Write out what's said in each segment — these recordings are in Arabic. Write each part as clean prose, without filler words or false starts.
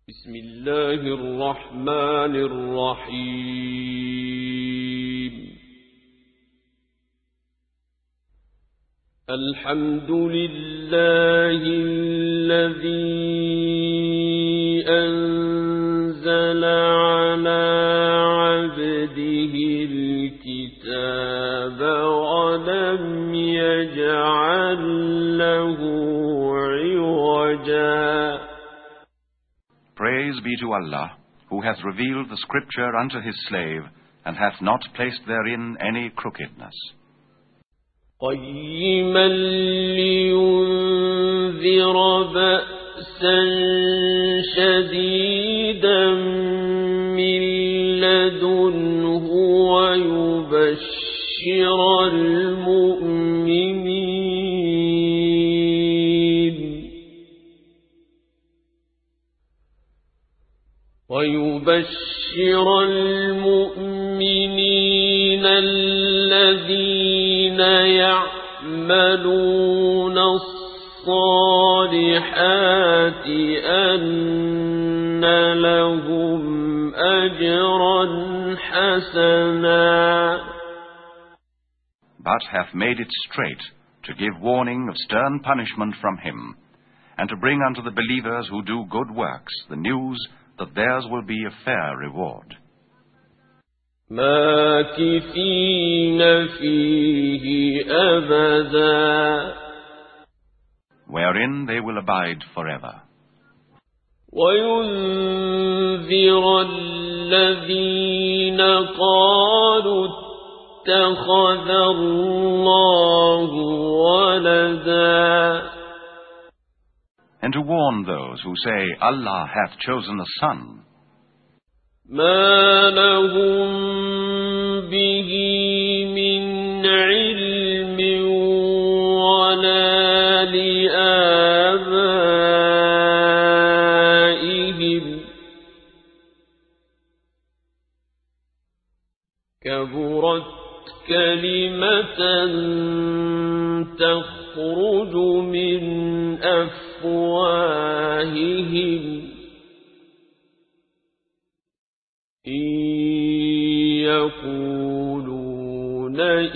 بسم الله الرحمن الرحيم الحمد لله الذي أنزل على عبده الكتاب ولم يجعل له عوجا. Praise be to Allah, who hath revealed the scripture unto his slave, and hath not placed therein any crookedness. قيما لينذر بأسا شديدا من لدنه ويبشر المؤمنين الذين يعملون الصالحات أن لهم أجرا حسنا. But hath made it straight to give warning of stern punishment from him, and to bring unto the believers who do good works the news that theirs will be a fair reward. ماكثين فيه أبدا Wherein they will abide forever. وينذر الذين قالوا اتخذ الله ولدا. And to warn those who say, Allah hath chosen a son. ما لهم به من علم ولا لآبائهم كبرت كلمة تخرج من أفواههم إن يقولون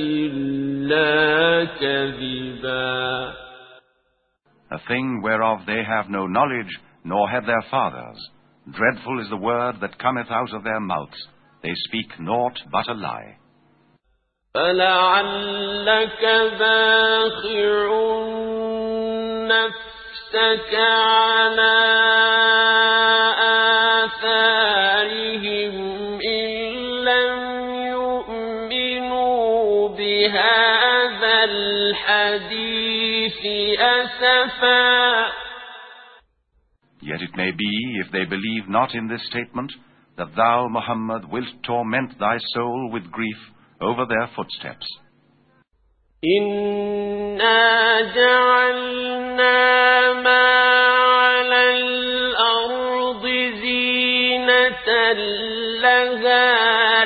إلا كذبا. A thing whereof they have no knowledge, nor have their fathers. Dreadful is the word that cometh out of their mouths. They speak naught but a lie. فلعلك باخع نفسك على آثارهم إن لم يؤمنوا بهذا الحديث أسفا. Yet it may be, if they believe not in this statement, that thou, Muhammad, wilt torment thy soul with grief over their footsteps. إنا جعلنا ما على الأرض زينة لها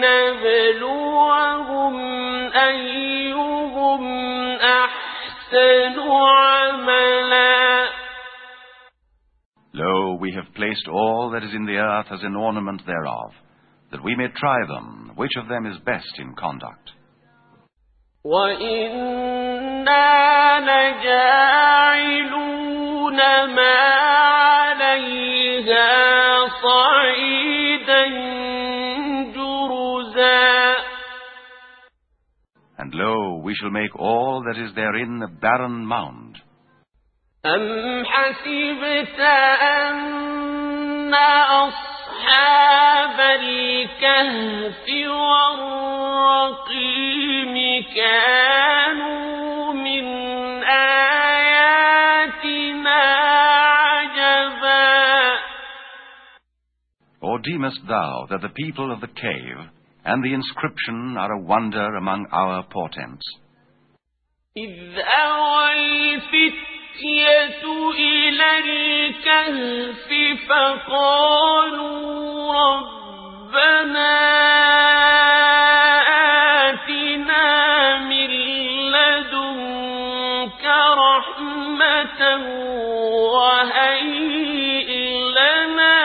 لنبلوهم أيهم أحسن عملا. Lo, we have placed all that is in the earth as an ornament thereof, that we may try them, which of them is best in conduct. وَإِنَّا لَجَاعِلُونَ مَا عَلَيْهَا صَعِيدًا جُرُزًا. And lo, we shall make all that is therein a barren mound. أَمْ حَسِبْتَ أَنَّ أَصْحَابَ الْكَهْفِ وَالرَّقِيمِ كَانُوا مِنْ آيَاتِنَا عَجَبًا. Or deemest thou that the people of the cave and the inscription are a wonder among our portents? إِذْ أَوَى الْفِتْيَةُ إِلَى الْكَهْفِ فَقَالُوا رَبَّنَا آتِنَا مِن لَّدُنكَ رَحْمَةً وَهَيِّئْ لَنَا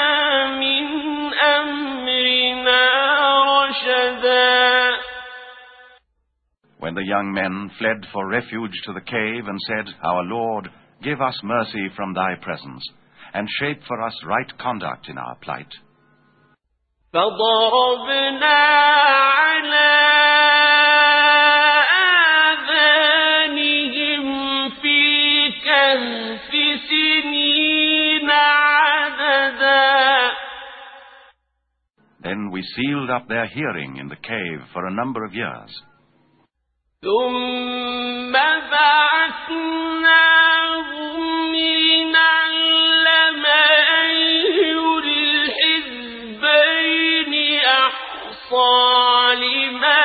when the young men fled for refuge to the cave and said, "Our Lord, give us mercy from thy presence, and shape for us right conduct in our plight." فضربنا على آذانهم في الكهف سنين عددا. Then we sealed up their hearing in the cave for a number of years. ثم بعثناهم لنعلم أي الحزبين أحصى لما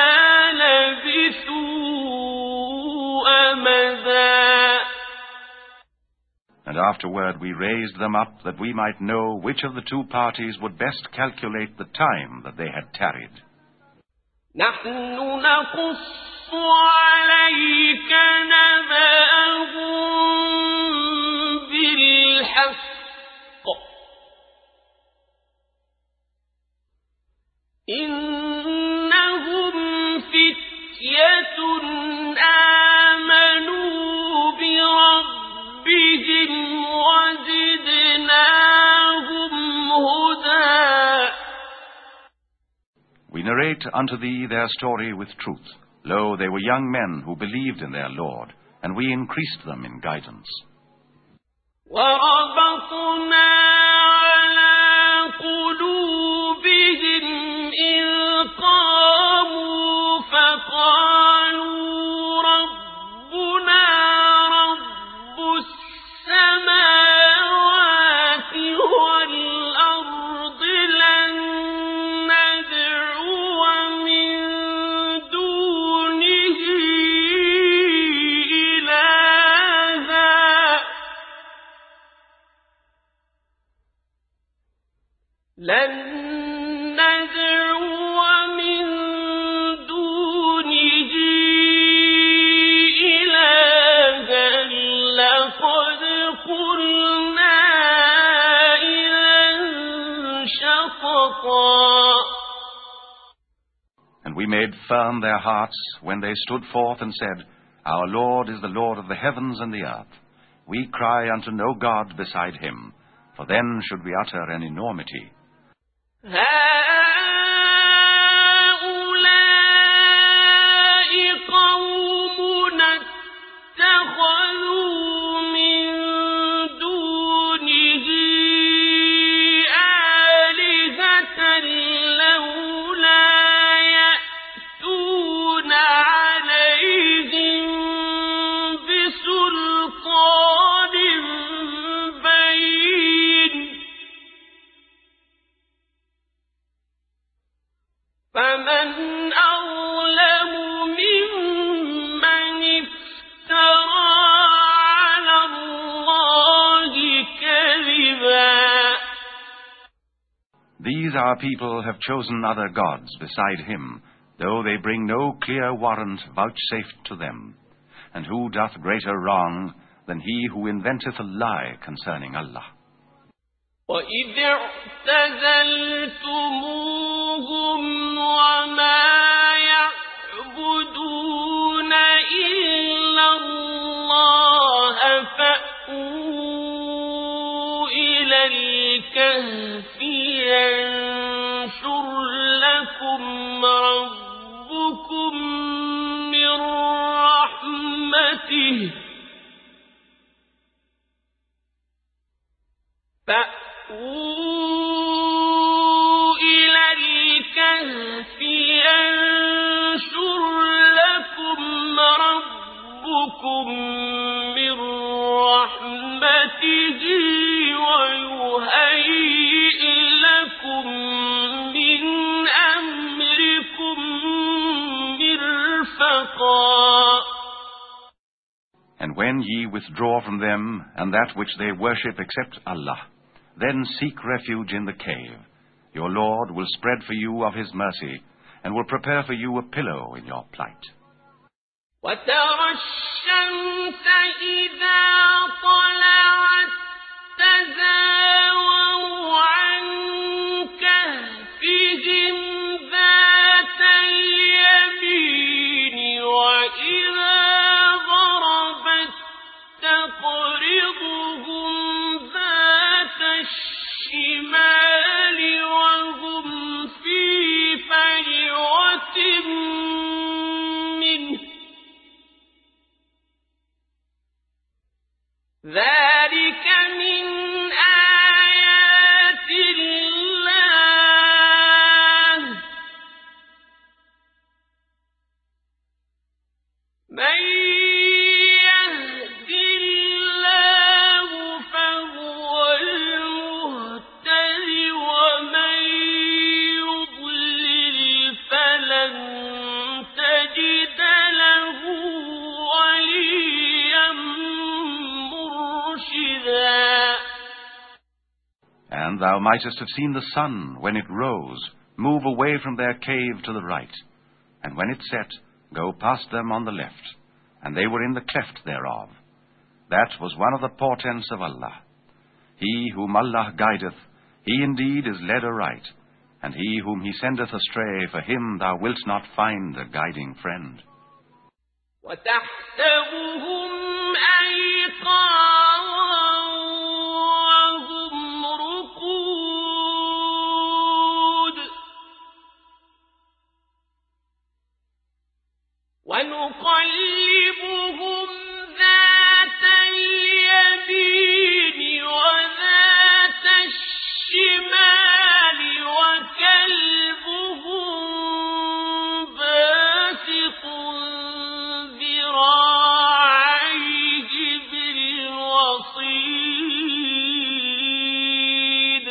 لبثوا أمدا. And afterward we raised them up that we might know which of the two parties would best calculate the time that they had tarried. نحن نقص عليك نبأهم بالحق إنهم فتية آمنوا بربهم وزدناهم هدى. We narrate unto thee their story with truth. Lo, they were young men who believed in their Lord, and we increased them in guidance. وَرَبَطْنَا عَلَى قُلُوبِهِمْ إِذْ قَامُوا فَقَالُوا رَبُّنَا رَبُّ السَّمَاوَاتِ وَالْأَرْضِ لَن نَّدْعُوَ مِن دُونِهِ إِلَٰهًا لَّقَدْ قُلْنَا إِذًا شَطَطًا. And we made firm their hearts when they stood forth and said, "Our Lord is the Lord of the heavens and the earth. We cry unto no God beside him, for then should we utter an enormity." هؤلاء قومنا اتخذوا من دونه آلهة لولا يأتون عليهم بسلطان بين. فمن أظلم ممن افترى على الله كذبا. These our people have chosen other gods beside him, though they bring no clear warrant vouchsafed to them. And who doth greater wrong than he who inventeth a lie concerning Allah? وَإِذِ اعْتَزَلْتُمُوهُمْ وَمَا يَعْبُدُونَ إِلَّا اللَّهَ فَأْوُوا إِلَى الْكَهْفِ يَنشُرْ لَكُمْ رَبُّكُم مِّن رَّحْمَتِهِ فَأْوُوا إِلَى الْكَهْفِ يَنشُرْ لَكُمْ رَبُّكُم مِّن رَّحْمَتِهِ وَيُهَيِّئْ لَكُم مِّنْ أَمْرِكُم مِّرْفَقًا. And when ye withdraw from them and that which they worship except Allah, then seek refuge in the cave. Your Lord will spread for you of his mercy, and will prepare for you a pillow in your plight. وَتَرَى الشَّمْسَ إِذَا طَلَعَت تَّزَاوَرُ عَن كَهْفِهِمْ ذَاتَ الْيَمِينِ وَإِذَا And thou mightest have seen the sun, when it rose, move away from their cave to the right, and when it set, go past them on the left, and they were in the cleft thereof. That was one of the portents of Allah. He whom Allah guideth, he indeed is led aright, and he whom he sendeth astray, for him thou wilt not find a guiding friend. وتحسبهم أيقاظا وهم رقود ونقلبهم ذات اليمين وذات الشمال وكلبهم باسط ذراعيه بالوصيد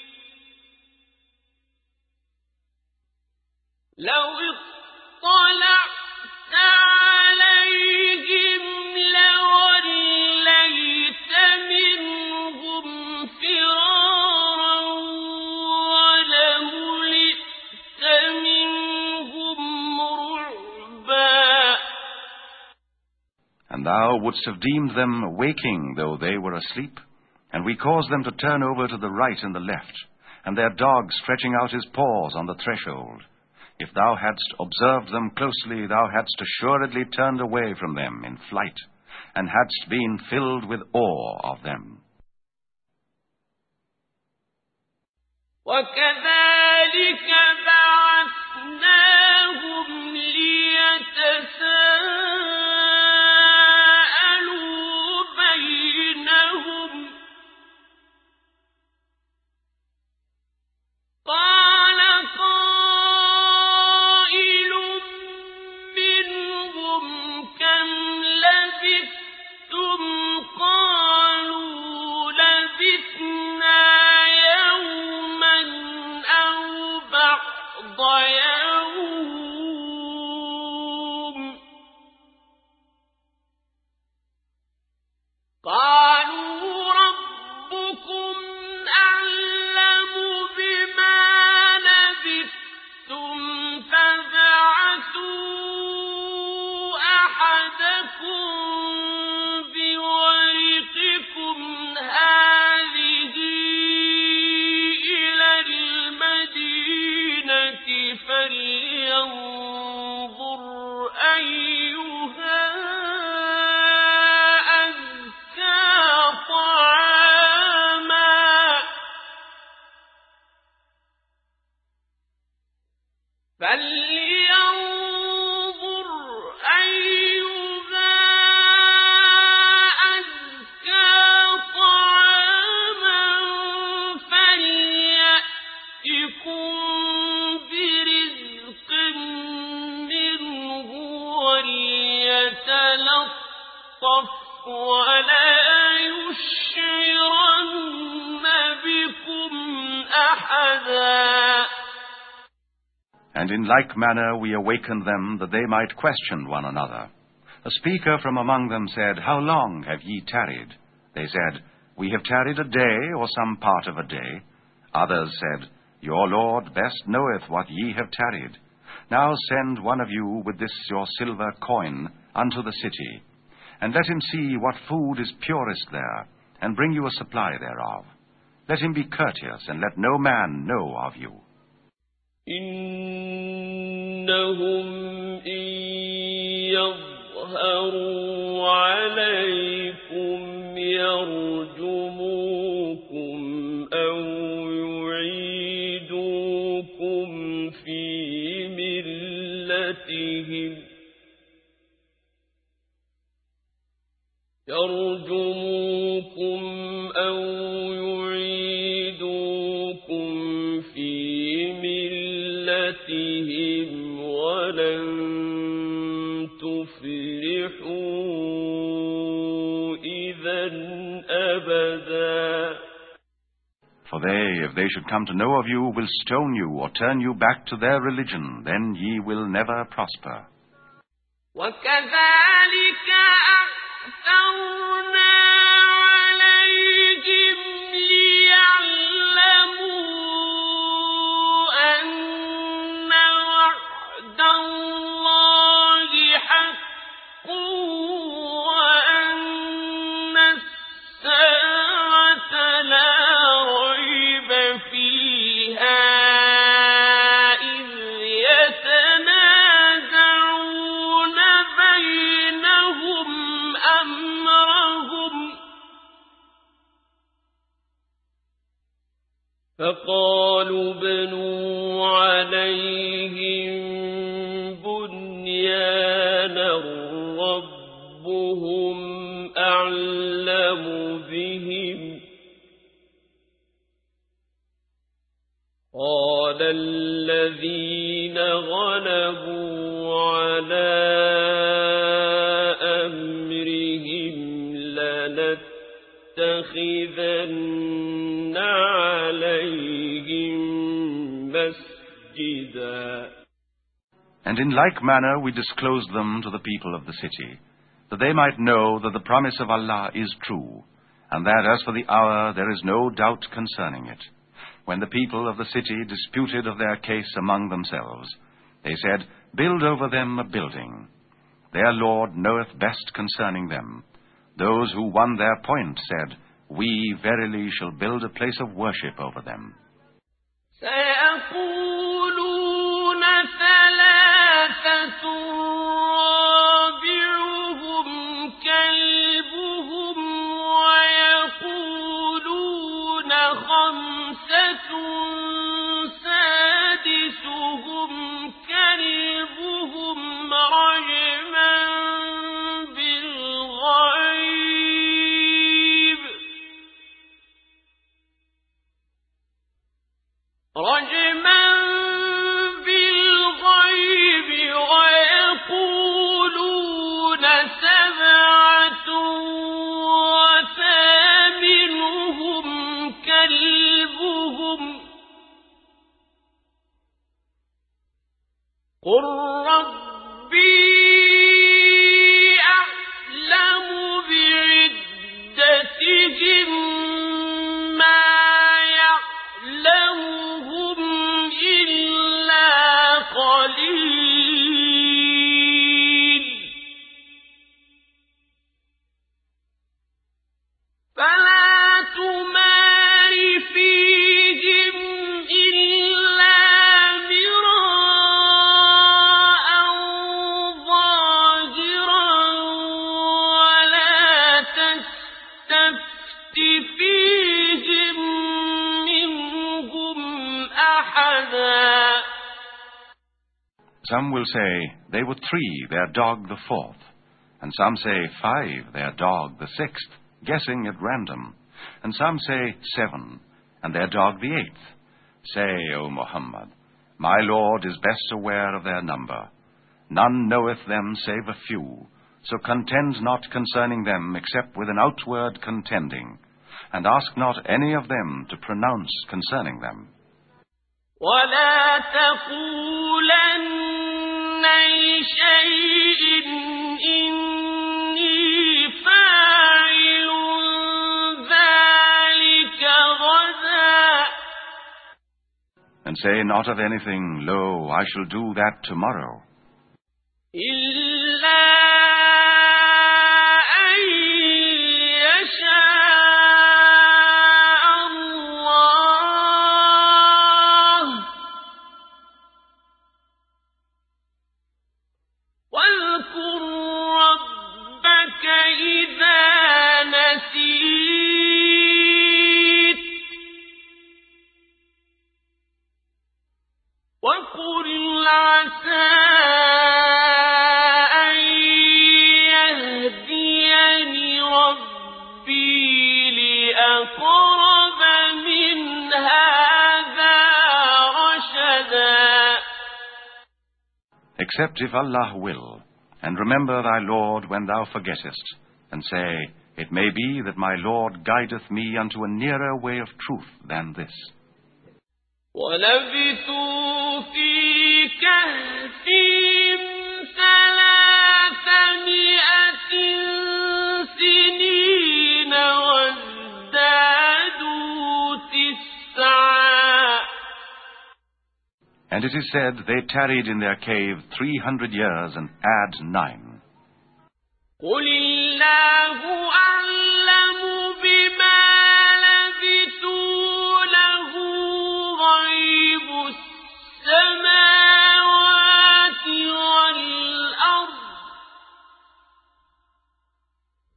لو اطلعت عليهم لوليت منهم فرارا ولملئت منهم رعبا. And thou wouldst have deemed them waking, though they were asleep. And we caused them to turn over to the right and the left, and their dog stretching out his paws on the threshold. If thou hadst observed them closely, thou hadst assuredly turned away from them in flight, and hadst been filled with awe of them. وكذلك بعثناهم ليتساءلوا بينهم قال قائل منهم كم لبثتم قالوا لبثنا يوما أو بعض يوم قالوا ربكم أعلم بما لبثتم فابعثوا أحدكم بورقكم هذه إلى المدينة فلينظر أيها أزكى طعاما فلينظر أيها أزكى طعاما فليأتكم برزق منه وليتلطف ولا يشعرن بكم أحدا. And in like manner we awakened them, that they might question one another. A speaker from among them said, How long have ye tarried? They said, We have tarried a day, or some part of a day. Others said, Your Lord best knoweth what ye have tarried. Now send one of you with this your silver coin unto the city, and let him see what food is purest there, and bring you a supply thereof. Let him be courteous, and let no man know of you. إنهم إن يظهروا عليكم يرجموكم أو يعيدوكم في ملتهم ولن تفلحوا إذا أبدا. For they, if they should come to know of you, will stone you or turn you back to their religion, then ye will never prosper. وكذلك أعثرنا عليهم ليعلموا فقالوا بنوا عليهم بنيانا ربهم أعلم بهم قال الذين غلبوا على أمرهم لنتخذن عليهم مسجدا. And in like manner we disclosed them to the people of the city, that they might know that the promise of Allah is true, and that as for the hour there is no doubt concerning it. When the people of the city disputed of their case among themselves, they said, Build over them a building. Their Lord knoweth best concerning them. Those who won their point said, We verily shall build a place of worship over them. سيقولون ثلاثة رابعهم كلبهم ويقولون خمسة سادسهم كلبهم رجما بالغيب ويقولون سبعة وثامنهم كلبهم قل ربي أعلم بعدتهم ما يعلمهم إلا قليل فلا تمار فيهم إلا مراء ظاهرا ولا تستفت فيهم منهم أحدا. Some will say, They were 3, their dog the 4th. And some say 5, their dog the 6th, guessing at random. And some say 7, and their dog the 8th. Say, O Muhammad, My Lord is best aware of their number. None knoweth them save a few. So contend not concerning them except with an outward contending. And ask not any of them to pronounce concerning them. ولا تقولن لشيء إني فاعل ذلك غدا. And say not of anything, Lo, I shall do that tomorrow. إلا أن يشاء الله واذكر ربك إذا نسيت وقل عسى أن يهديني ربي لأقرب من هذا رشدا. Except if Allah will, and remember thy Lord when thou forgettest, and say, It may be that my Lord guideth me unto a nearer way of truth than this. ولبثوا في كهفهم 300 سنين وازدادوا 9. And it is said, They tarried in their cave 300 years and add 9. قل الله أعلم بما لبثوا له غيب السماوات والأرض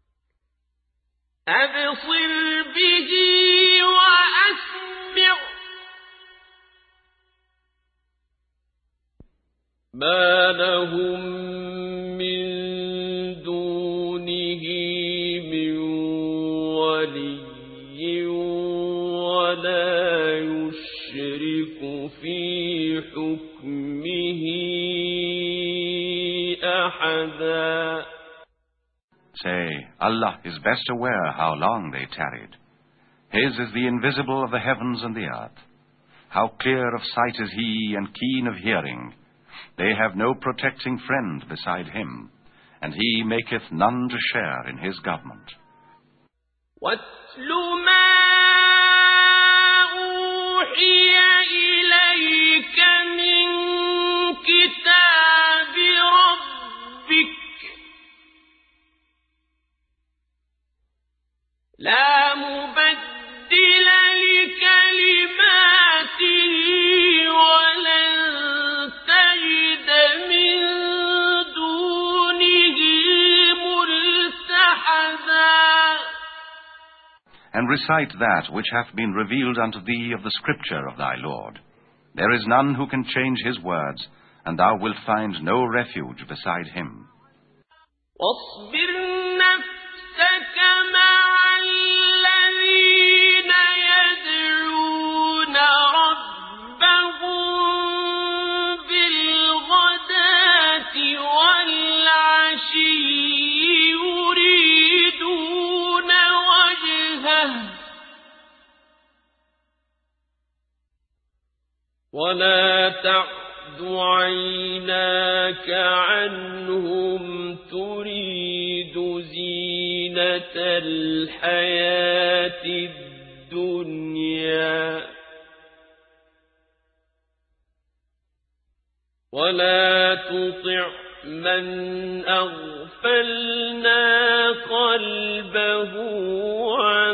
أبصر به وأسمع ما لهم من دونه من ولي ولا يشرك في حكمه أحدا. Say, Allah is best aware how long they tarried. His is the invisible of the heavens and the earth. How clear of sight is He and keen of hearing. They have no protecting friend beside Him, and He maketh none to share in His government. وَاتْلُ مَا أُوحِيَ إِلَيْكَ مِنْ كِتَابِ رَبِّكَ لا مبدل لكلماته ولن تجد من دونه ملتحدا. And recite that which hath been revealed unto thee of the scripture of thy Lord. There is none who can change His words, and thou wilt find no refuge beside Him. واصبر نفسك مع الذين يدعون ربهم بالغداة والعشي يريدون وجهه ولا تعد عيناك عنهم تريد زينة الحياة الدنيا ولا تطع من أغفلنا قلبه عن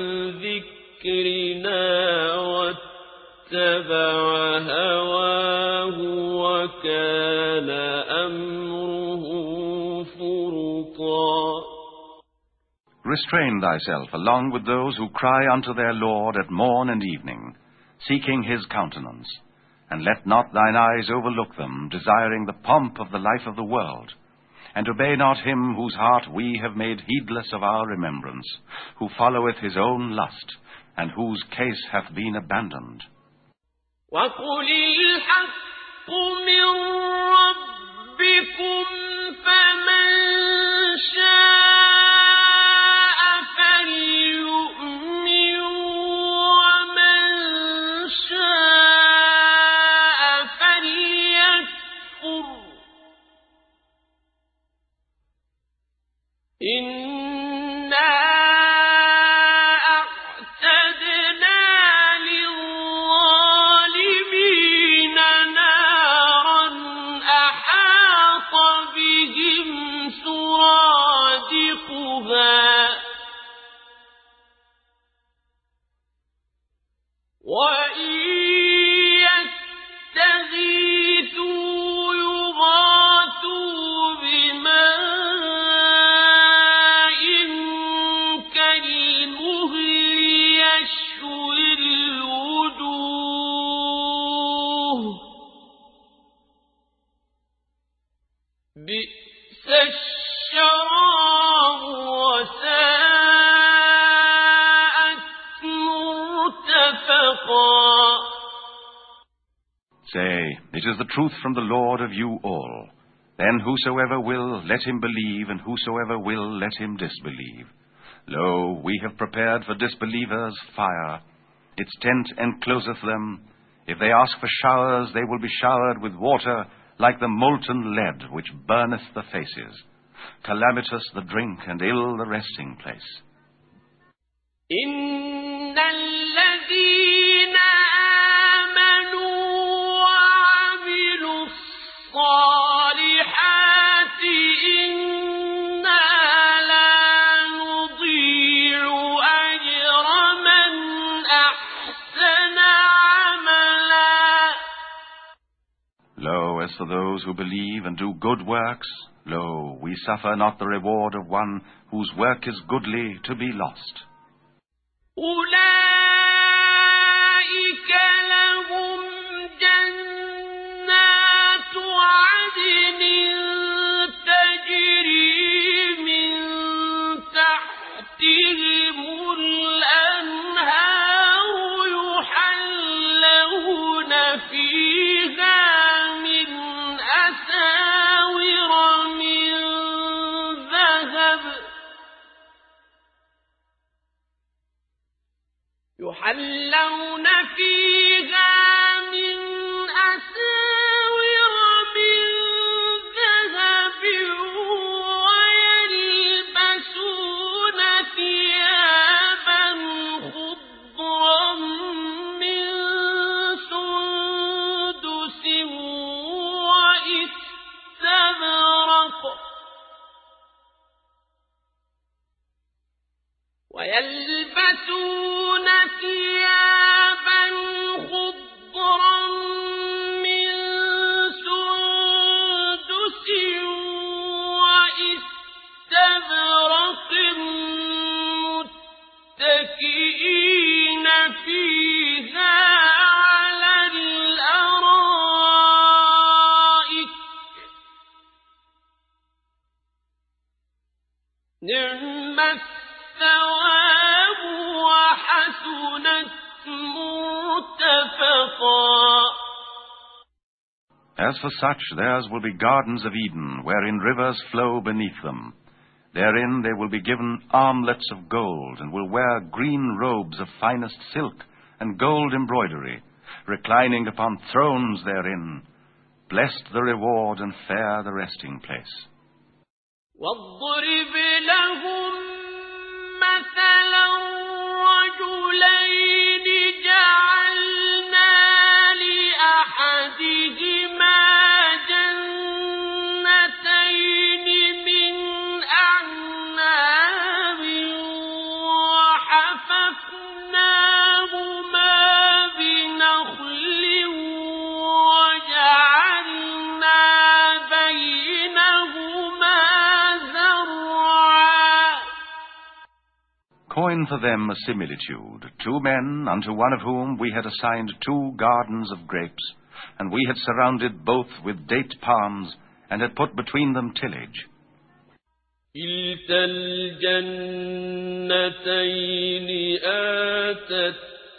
ذكرنا واتبع هواه وكان أمره فرطا. Restrain thyself along with those who cry unto their Lord at morn and evening, seeking His countenance, and let not thine eyes overlook them, desiring the pomp of the life of the world, and obey not him whose heart we have made heedless of our remembrance, who followeth his own lust, and whose case hath been abandoned. وَقُلِ الْحَقُّ مِنْ رَبِّكُمْ فَمَنْ شَاءَ فَلْيُؤْمِنْ وَمَنْ شَاءَ فَلْيَكْفُرْ إِنَّا أَعْتَدْنَا لِلظَّالِمِينَ نَارًا أَحَاطَ بِهِمْ سُرَادِقُهَا وَإِنْ يَسْتَغِيثُوا يُغَاثُوا بِمَاءٍ كَالْمُهْلِ يَشْوِي الْوُجُوهَ بِئْسَ الشَّرَابُ وَسَاءَتْ مُرْتَفَقًا. Say, it is the truth from the Lord of you all. Then whosoever will, let him believe, and whosoever will, let him disbelieve. Lo, we have prepared for disbelievers fire. Its tent encloseth them. If they ask for showers, they will be showered with water, like the molten lead which burneth the faces. Calamitous the drink, and ill the resting place. إِنَّ الَّذِينَ آمَنُوا وَعَمِلُوا الصَّالِحَاتِ إِنَّا لَا نُضِيعُ أَجْرَ مَنْ أَحْسَنَ عَمَلًا. Lo, as for those who believe and do good works, lo, we suffer not the reward of one whose work is goodly to be lost. أولئك لهم جنات عدن نعم الثواب وحسنت مرتفقا. As for such, theirs will be gardens of Eden, wherein rivers flow beneath them. Therein they will be given armlets of gold, and will wear green robes of finest silk and gold embroidery, reclining upon thrones therein. Blessed the reward and fair the resting place. واضرب لهم مثلا رجلين جعلنا لأحدهما جنتين من أعناب وحففناهما بنخل وجعلنا بينهما زرعا. Coin for them a similitude, 2 men, unto one of whom we had assigned 2 gardens of grapes, and we had surrounded both with date palms, and had put between them tillage. كلتا الجنتين آتت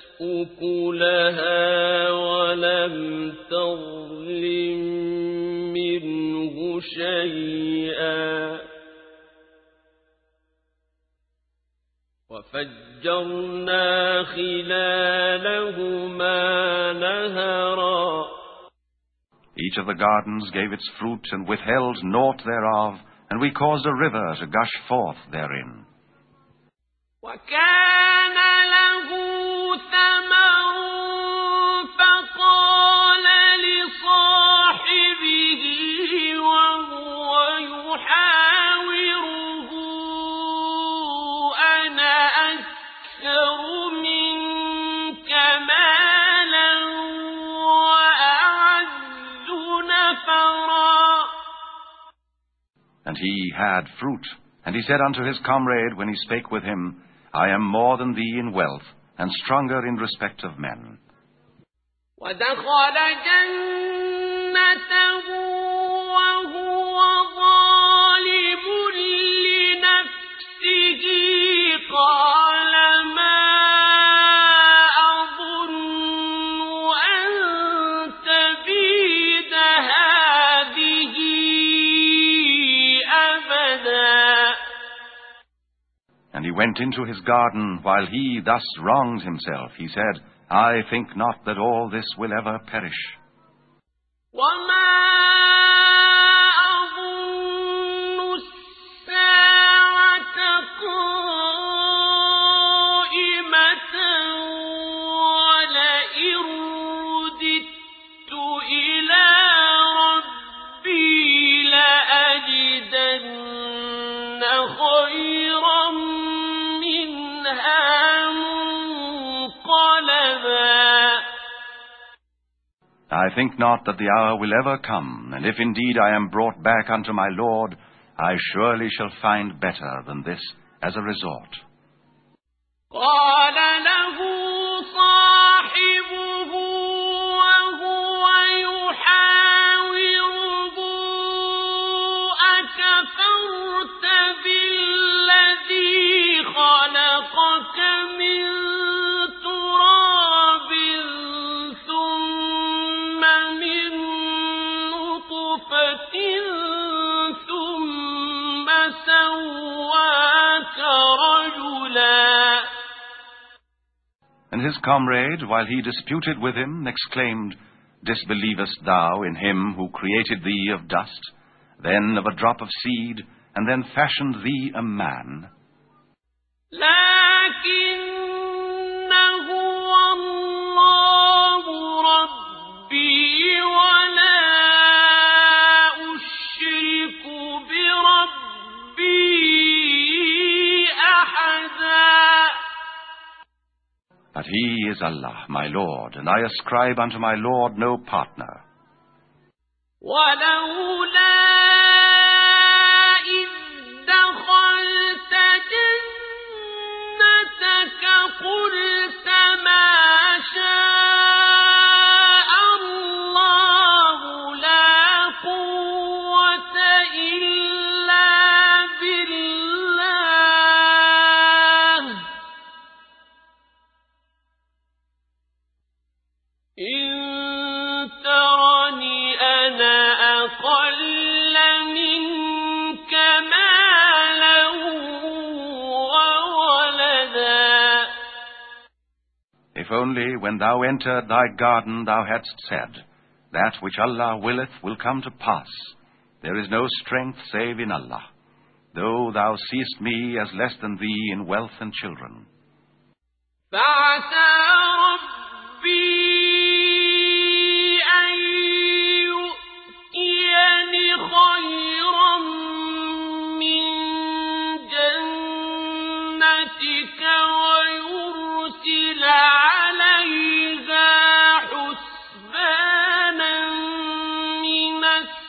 أكلها ولم تظلم منه شيئا وفجرنا خلالهما نهرا. Each of the gardens gave its fruit and withheld naught thereof, and we caused a river to gush forth therein. وكان له ثمر فقال لصاحبه وهو يحاوره أنا أكثر منك مالا وأعز نفرا. And he had fruit. And he said unto his comrade when he spake with him, I am more than thee in wealth, and stronger in respect of men. ودخل جنته وهو ظالم لنفسه قال ما أظن أن تبيد هذه أبدا. And he went into his garden while he thus wronged himself. He said, I think not that all this will ever perish. وما أظن الساعة قائمة ولئن رددت إلى ربي لأجدن خيرا منها منقلبا. I think not that the hour will ever come, and if indeed I am brought back unto my Lord, I surely shall find better than this as a resort. قال له صاحبه وهو يحاوره أكفرت بالذي خلقك من تراب ثم من نطفة ثم سواك رجلا. And his comrade, while he disputed with him, exclaimed, Disbelievest thou in him who created thee of dust, then of a drop of seed, and then fashioned thee a man? لكنه الله ربي ولا أشرك بربي أحدا. But he is Allah, my Lord, and I ascribe unto my Lord no partner. ولولا إذ دخلت جنتك قلت ما شاء الله لا قوة إلا بالله only when thou entered thy garden thou hadst said, That which Allah willeth will come to pass. There is no strength save in Allah, though thou seest me as less than thee in wealth and children. فعسى ربي أن يؤتيني خيرا من جنتك ويرسل عليها حسبانا من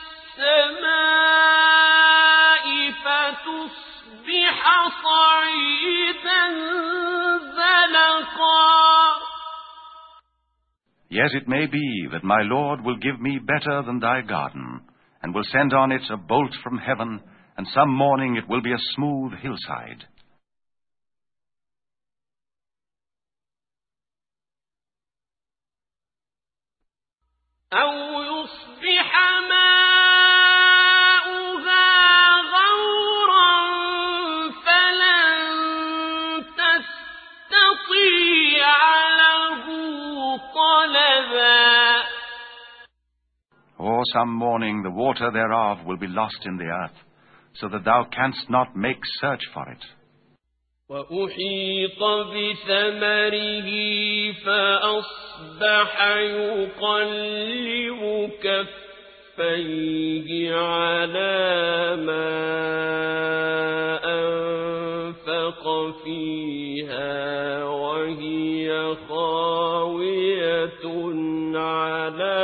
السماء فتصبح صعيدا زلقا. Yet it may be that my Lord will give me better than thy garden, and will send on it a bolt from heaven, and some morning it will be a smooth hillside. أو يصبح ماؤها غورا فلن تستطيع له طلبا. Or some morning the water thereof will be lost in the earth, so that thou canst not make search for it. وأحيط بثمره فأصبح يقلب كفيه على ما أنفق فيها وهي خاوية على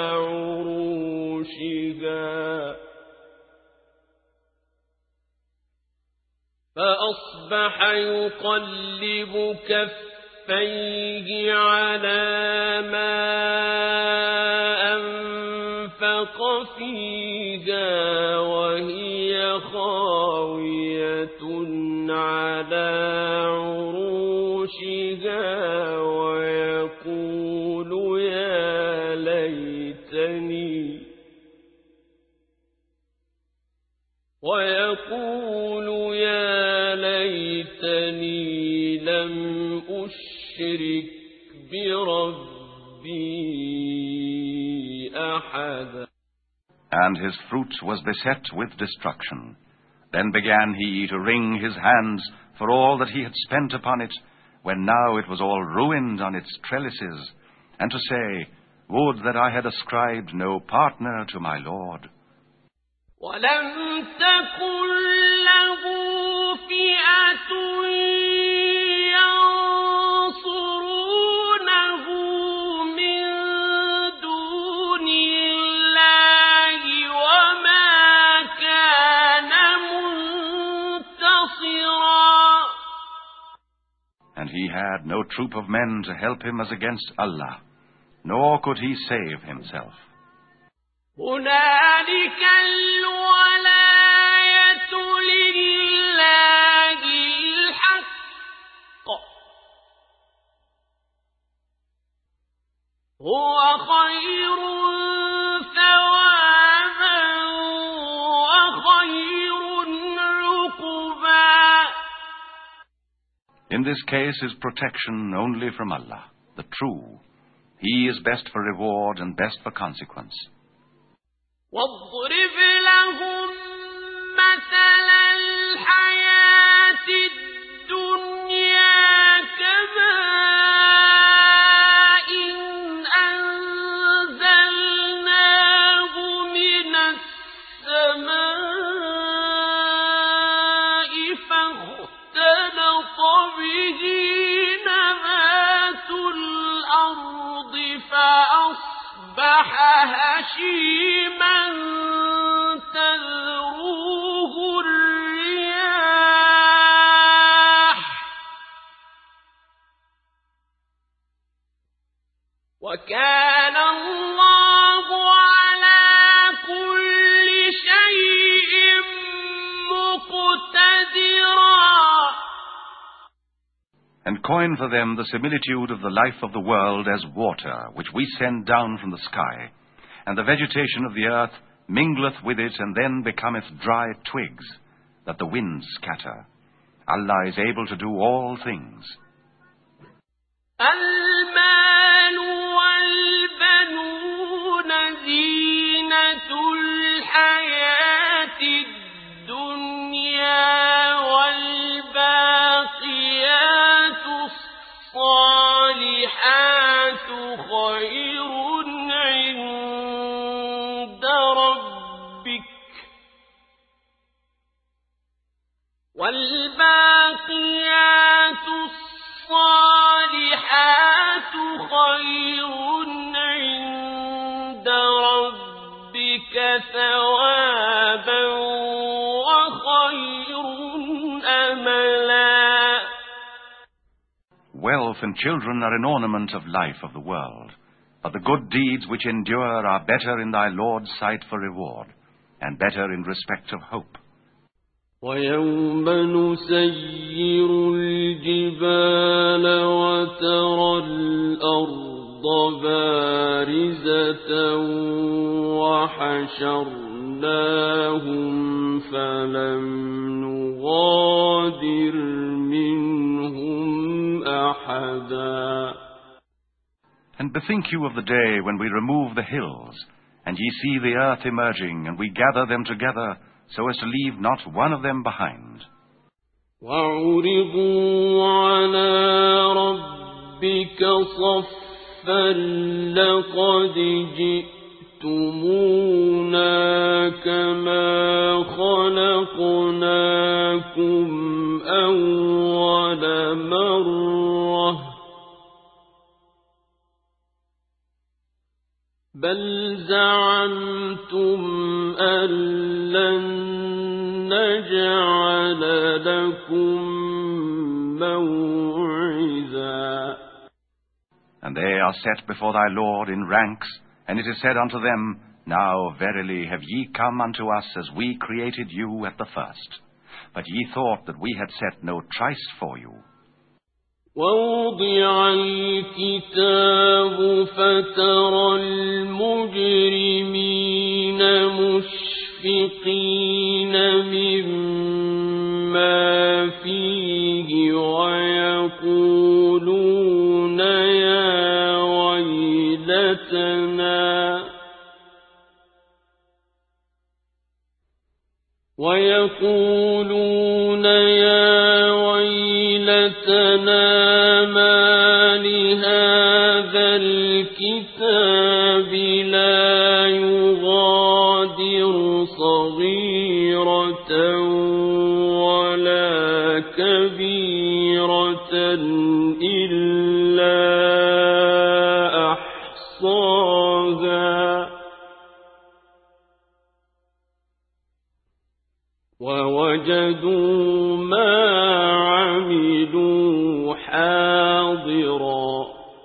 عروشها. فأصبح يقلب كفيه على ما أنفق فيها وهي خاوية على عروشها ويقول يا ليتني لم أشرك بربي أحدا. And his fruit was beset with destruction. Then began he to wring his hands for all that he had spent upon it, when now it was all ruined on its trellises, and to say, Would that I had ascribed no partner to my Lord. ولم تكن له فئة ينصرونه من دون الله وما كان منتصرا. And he had no troop of men to help him as against Allah, nor could he save himself. هنالك الولاية لله الحق هو خير ثوابا وخير عقبا. In this case is protection only from Allah, the true. He is best for reward and best for consequence. واضرب لهم مثل الحياة الدنيا كماء أنزلناه من السماء فاختلط به نبات الأرض فأصبح هشيما تذروه الرياح وكان الله على كل شيء مقتدرا. And coin for them the similitude of the life of the world as water, which we send down from the sky, and the vegetation of the earth mingleth with it, and then becometh dry twigs, that the winds scatter. Allah is able to do all things. المال والبنون زينة الحياة الدنيا والباقيات الصالحات خير عند ربك ثوابا وخير أملا. Wealth and children are an ornament of life of the world, but the good deeds which endure are better in thy Lord's sight for reward, and better in respect of hope. ويوم نسير الجبال وترى الأرض بارزة وحشرناهم فلم نغادر منهم أحدا. And bethink you of the day when we remove the hills, and ye see the earth emerging, and we gather them together, so as to leave not one of them behind. وَعُرِضُوا عَلَى رَبِّكَ صَفًّا لَقَدْ جِئْتُمُونَا كَمَا خَلَقْنَاكُمْ أَوَّلَ مَرَّةٍ بل زعمتم أن لن نجعل لكم موعدا. And they are set before thy Lord in ranks, and it is said unto them, Now verily have ye come unto us as we created you at the first. But ye thought that we had set no tryst for you. ووضع الكتاب فترى المجرمين مشفقين مما فيه ويقولون يا ويلتنا ما لهذا الكتاب لا يغادر صغيرة ولا كبيرة إلا أحصاها ووجدوا ما عملوا حاضرا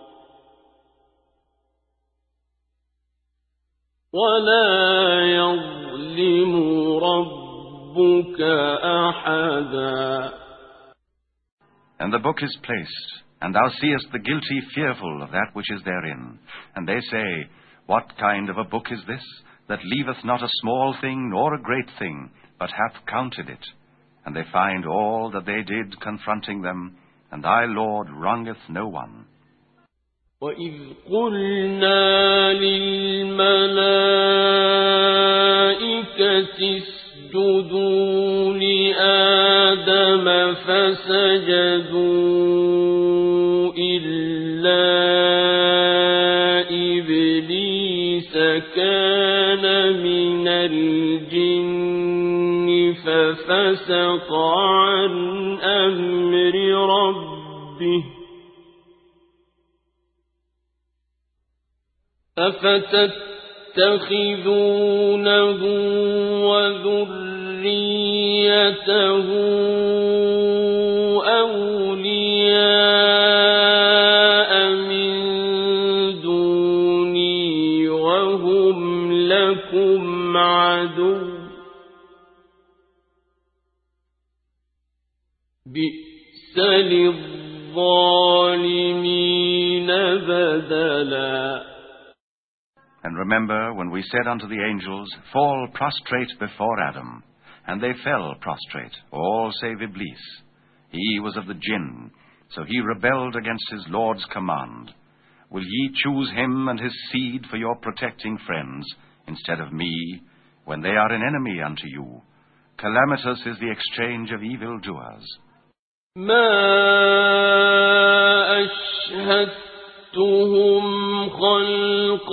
ولا يظلم ربك أحدا. And the book is placed, and thou seest the guilty fearful of that which is therein. And they say, What kind of a book is this, that leaveth not a small thing nor a great thing, but hath counted it? And they find all that they did confronting them, and thy Lord wrongeth no one. وَإِذْ قُلْنَا لِلْمَلَائِكَةِ اسْجُدُوا لِآدَمَ فَسَجَدُوا إِلَّا إِبْلِيسَ كَانَ مِنَ الْجِنِّ فَفَسَقَ عَنْ أَمْرِ رَبِّهِ أفتتخذونه وذريته أولياء من دوني وهم لكم عدو بئس للظالمين بدلا. And remember when we said unto the angels, Fall prostrate before Adam. And they fell prostrate, all save Iblis. He was of the jinn, So he rebelled against his Lord's command. Will ye choose him and his seed for your protecting friends, instead of me, when they are an enemy unto you? Calamitous is the exchange of evildoers. ما أشهدتهم خلق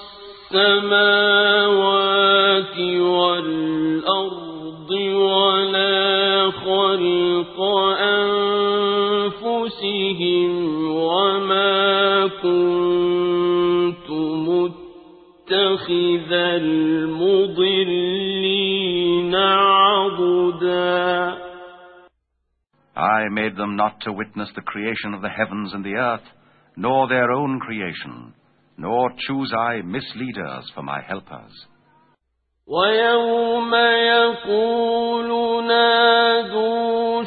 السماوات والأرض ولا خلق أنفسهم وما كنت متخذ المضلين عضدا. I made them not to witness the creation of the heavens and the earth, nor their own creation, nor choose I misleaders for my helpers. وَيَوْمَ يَقُولُ نَادُوا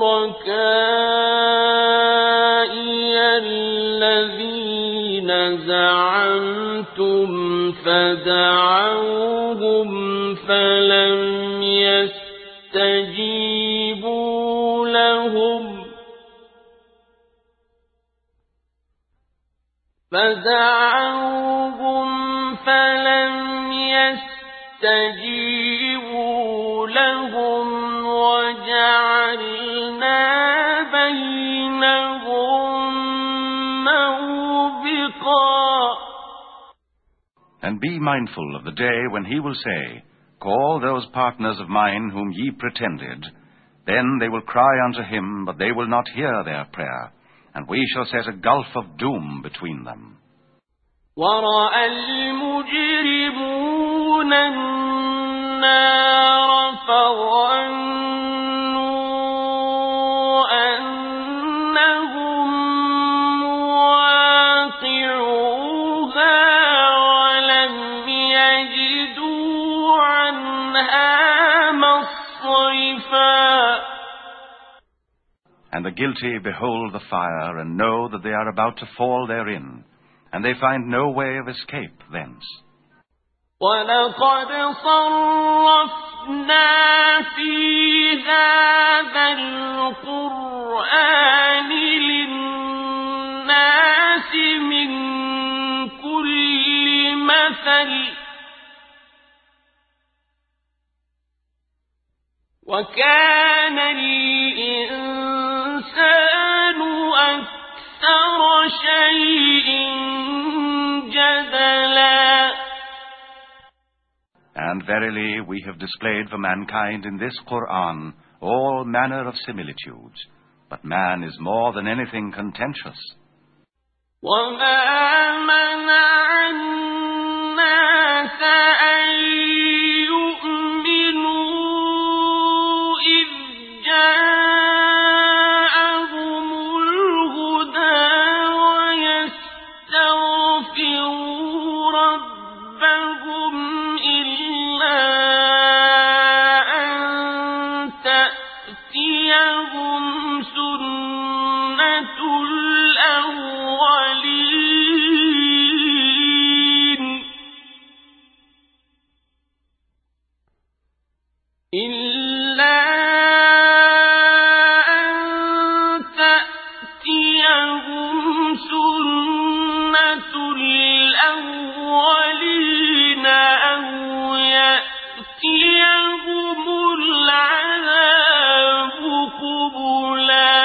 شُرَكَائِيَ الَّذِينَ زَعَمْتُمْ فَدَعَوْهُمْ فَلَمْ يَسْتَجِيبُوا لَهُمْ وَجَعَلْنَا بَيْنَهُمْ مَوْبِقًا. And be mindful of the day when he will say, Call those partners of mine whom ye pretended. Then they will cry unto him, but they will not hear their prayer, and we shall set a gulf of doom between them. وَرَأَى الْمُجْرِمُونَ النَّارَ فَظَنُّوا أَنَّهُمْ مُوَاقِعُوهَا وَلَمْ يَجِدُوا عَنْهَا مَصْرِفًا. And the guilty behold the fire, and know that they are about to fall therein, and they find no way of escape thence. وَلَقَدْ صَرَّفْنَا فِي هَذَا الْقُرْآنِ لِلنَّاسِ مِنْ كُلِّ مَثَلٍ وَكَانَ الْإِنسَانُ أَكْثَرَ شَيْءٍ جَدَلًا. And verily we have displayed for mankind in this Qur'an all manner of similitudes, but man is more than anything contentious. وَمَا مَنَعَ النَّاسَ أَن يُؤْمِنُوا إِذْ جَاءَهُمُ الْهُدَى وَيَسْتَغْفِرُوا رَبَّهُمْ إِلَّا أَن تَأْتِيَهُمْ سُنَّةُ الْأَوَّلِينَ إِلَّا أَن تَأْتِيَهُمْ سُنَّةُ الْأَوَّلِينَ أَوْ يَأْتِيَهُمُ الْعَذَابُ قُبُلًا.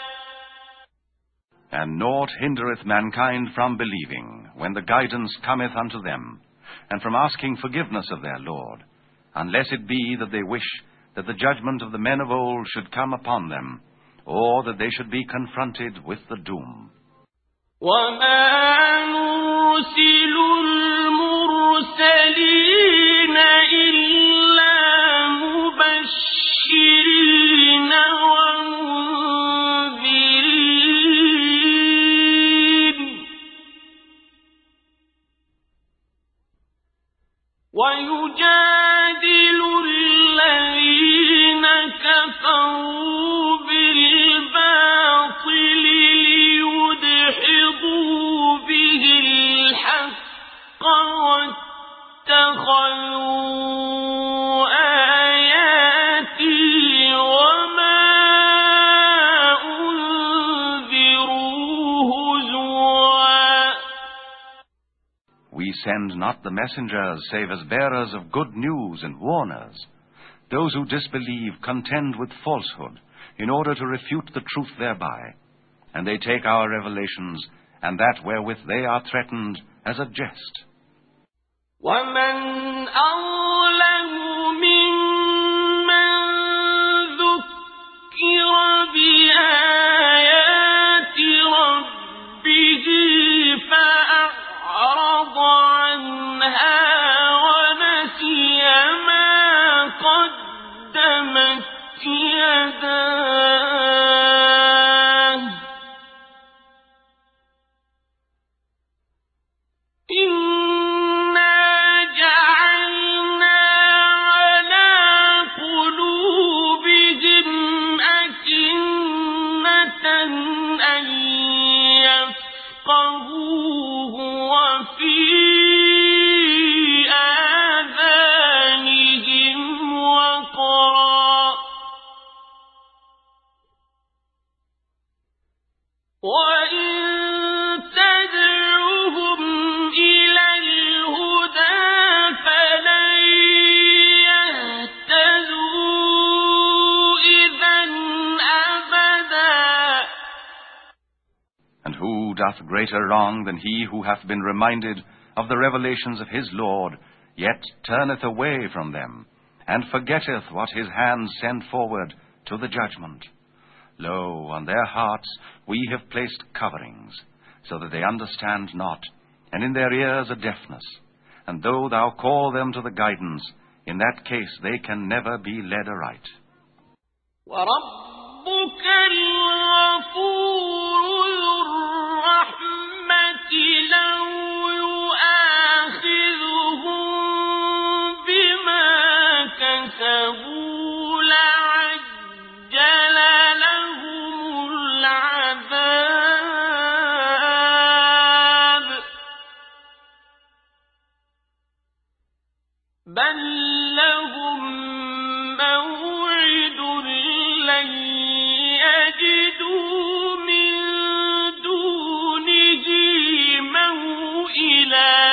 And naught hindereth mankind from believing, when the guidance cometh unto them, and from asking forgiveness of their Lord, unless it be that they wish that the judgment of the men of old should come upon them, or that they should be confronted with the doom. وَمَا نُرْسِلُ الْمُرْسَلِينَ إِلَّا مُبَشِّرِينَ وَمُنذِرِينَ وَيُجَادِلُ الَّذِينَ كَفَرُوا بِالْبَاطِلِ لِيُدْحِضُوا بِهِ الْحَقَّ وَاتَّخَذُوا آيَاتِي وَمَا أُنذِرُوا We send not the messengers save as bearers of good news and warners. Those who disbelieve contend with falsehood in order to refute the truth thereby. And they take our revelations and that wherewith they are threatened as a jest. وَمَنْ أَظْلَمُ مِمَّنْ ذُكِّرَ بِآيَاتِ رَبِّهِ فَأَعْرَضَ عَنْهَا وَنَسِيَ مَا قَدَّمَتْ يَدَاهُ إِنَّا جَعَلْنَا عَلَى قُلُوبِهِمْ أَكِنَّةً أَن يَفْقَهُوهُ وَفِي آذَانِهِمْ وَقْرًا وَإِن تَدْعُهُمْ إِلَى الْهُدَىٰ فَلَن يَهْتَدُوا إِذًا أَبَدًا. And who doth greater wrong than he who hath been reminded of the revelations of his Lord, yet turneth away from them, and forgetteth what his hands send forward to the judgment? Lo, on their hearts we have placed coverings, so that they understand not, and in their ears a deafness. And though thou call them to the guidance, in that case they can never be led aright. وَرَبُّكَ الْغَفُورُ ذُو الرَّحْمَةِ لَوْ يُؤَاخِذُهُم بِمَا كَسَبُوا لَعَجَّلَ لَهُمُ الْعَذَابَ بَل لَّهُم مَّوْعِدٌ لَّن يَجِدُوا مِن دُونِهِ مَوْئِلًا.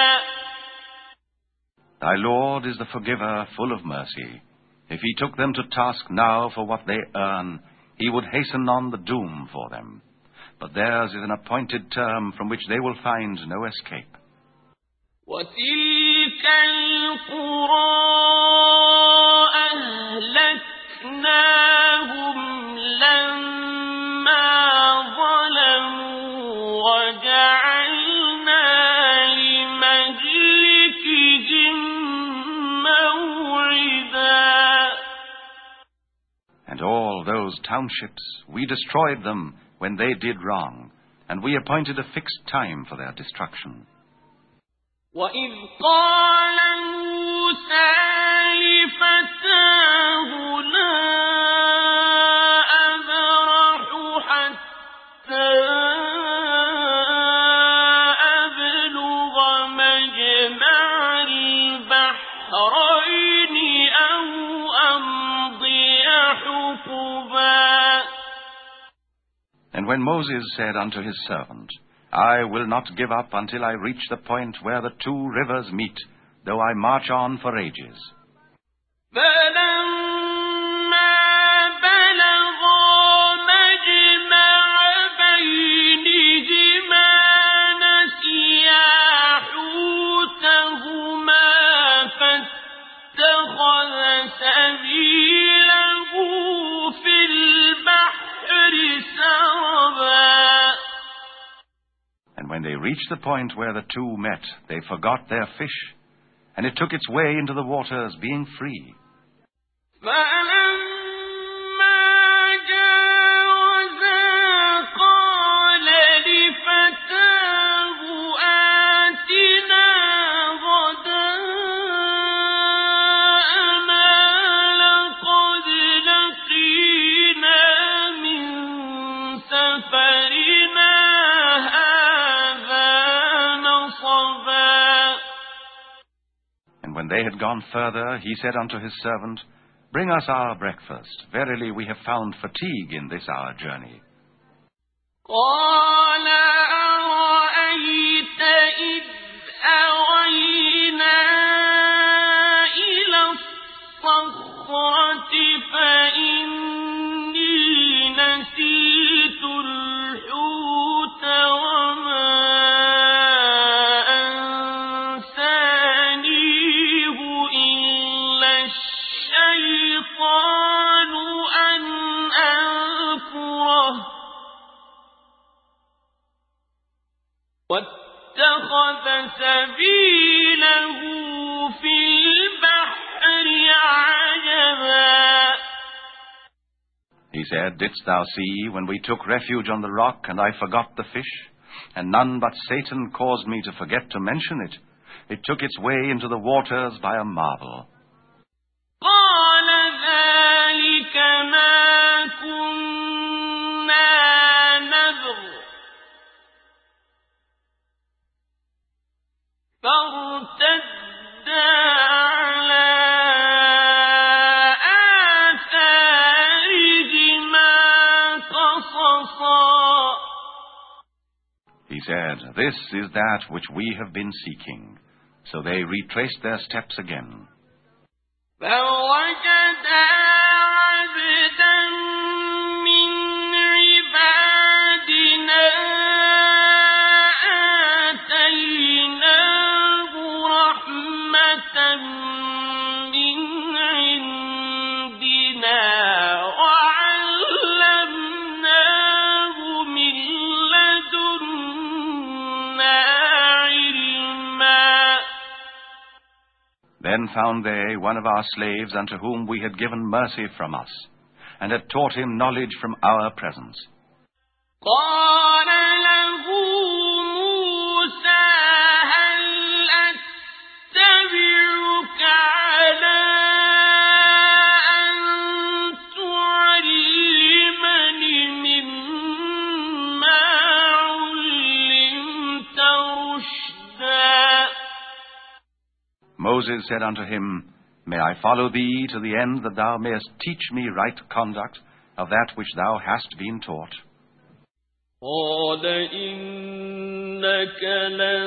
Thy Lord is the forgiver, full of mercy. If he took them to task now for what they earn, he would hasten on the doom for them. But theirs is an appointed term from which they will find no escape. وَتِلْكَ الْقُرَىٰ أَهْلَكْنَاهُمْ لَمَّا ظَلَمُوا وَجَعَلْنَا لِمَهْلِكِهِم مَّوْعِدًا. And all those townships, we destroyed them when they did wrong, and we appointed a fixed time for their destruction. وَإِذْ قَالَ مُوسَىٰ لِفَتَاهُ لَا أَبْرَحُ حَتَّىٰ أَبْلُغَ مَجْمَعَ الْبَحْرَيْنِ أَوْ أَمْضِيَ حُقُبًا. And when Moses said unto his servant, I will not give up until I reach the point where the two rivers meet, though I march on for ages. فَلَمَّا بَلَغَا مَجْمَعَ بَيْنِهِمَا نَسِيَا حُوتَهُمَا فَاتَّخَذَ سَبِيلَهُ فِي الْبَحْرِ سَرَبًا. And when they reached the point where the two met, they forgot their fish, and it took its way into the waters, being free. فَلَمَّا جَاوَزَا قَالَ لِفَتَاهُ آتِنَا غَدَاءَنَا لَقَدْ لَقِينَا مِن سَفَرِنَا هَٰذَا نَصَبًا. And when they had gone further, he said unto his servant, Bring us our breakfast. Verily we have found fatigue in this our journey. قَالَ أَرَأَيْتَ إِذْ أَوَيْنَا said, "Didst thou see when we took refuge on the rock, and I forgot the fish? And none but Satan caused me to forget to mention it. It took its way into the waters by a marvel." قال ذلك ما كنا نبغ فارتدا على آثارهما قصصا. He said, "This is that which we have been seeking." So they retraced their steps again. فوجدا عبدا من عبادنا آتيناه رحمة من عندنا وعلمناه من لدنا علما. Then found they one of our slaves unto whom we had given mercy from us, and had taught him knowledge from our presence. قال له موسى هل أتبعك على أن تعلمني مما علمت رشدا. Moses said unto him, "May I follow thee to the end that thou mayest teach me right conduct of that which thou hast been taught?" قال إنك لن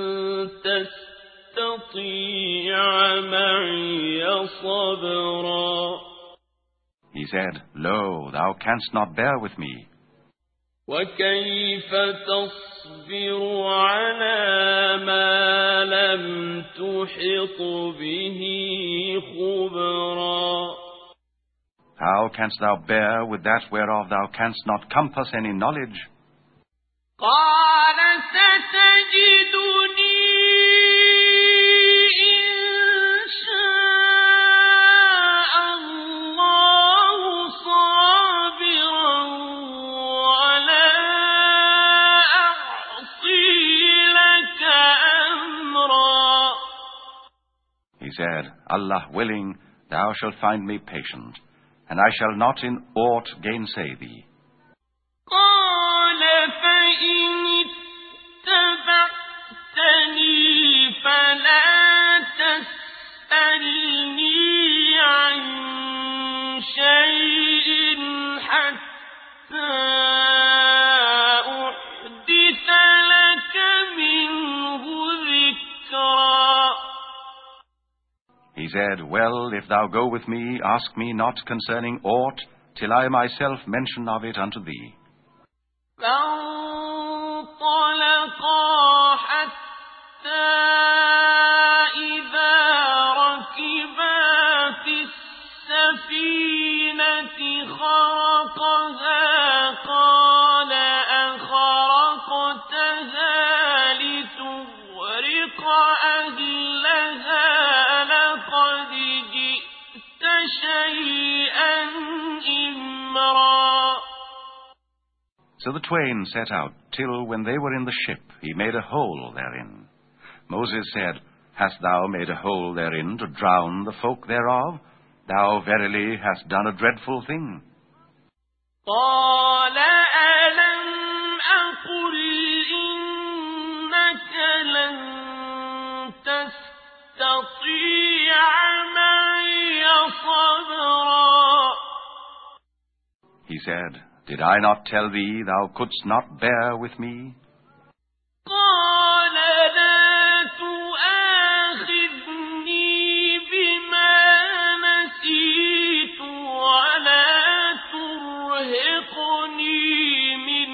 تستطيع معي صبرا. He said, "Lo, thou canst not bear with me. وكيف تصبر على ما لم تحط به خبرا. How canst thou bear with that whereof thou canst not compass any knowledge?" قال ستجدني إن شاء الله صابرا ولا أعصي لك أمرا. He said, "Allah willing, thou shalt find me patient, and I shall not in aught gainsay thee." قال فإن اتبعتني فلا تسألني عن شيء حتى أحدث لك منه ذكرا. He said, "Well, if thou go with me, ask me not concerning aught, till I myself mention of it unto thee." فانطلقا حتى إذا ركبا في السفينة خرقها قال أخرقتها لتغرق أهلها لقد جئت شيئا إمرا. So the twain set out, till when they were in the ship, he made a hole therein. Moses said, "Hast thou made a hole therein to drown the folk thereof? Thou verily hast done a dreadful thing." قال ألم أقل إنك لن تستطيع معي صبرا. He said, "Did I not tell thee thou couldst not bear with me?" قال لا تؤاخذني بما نسيت ولا ترهقني من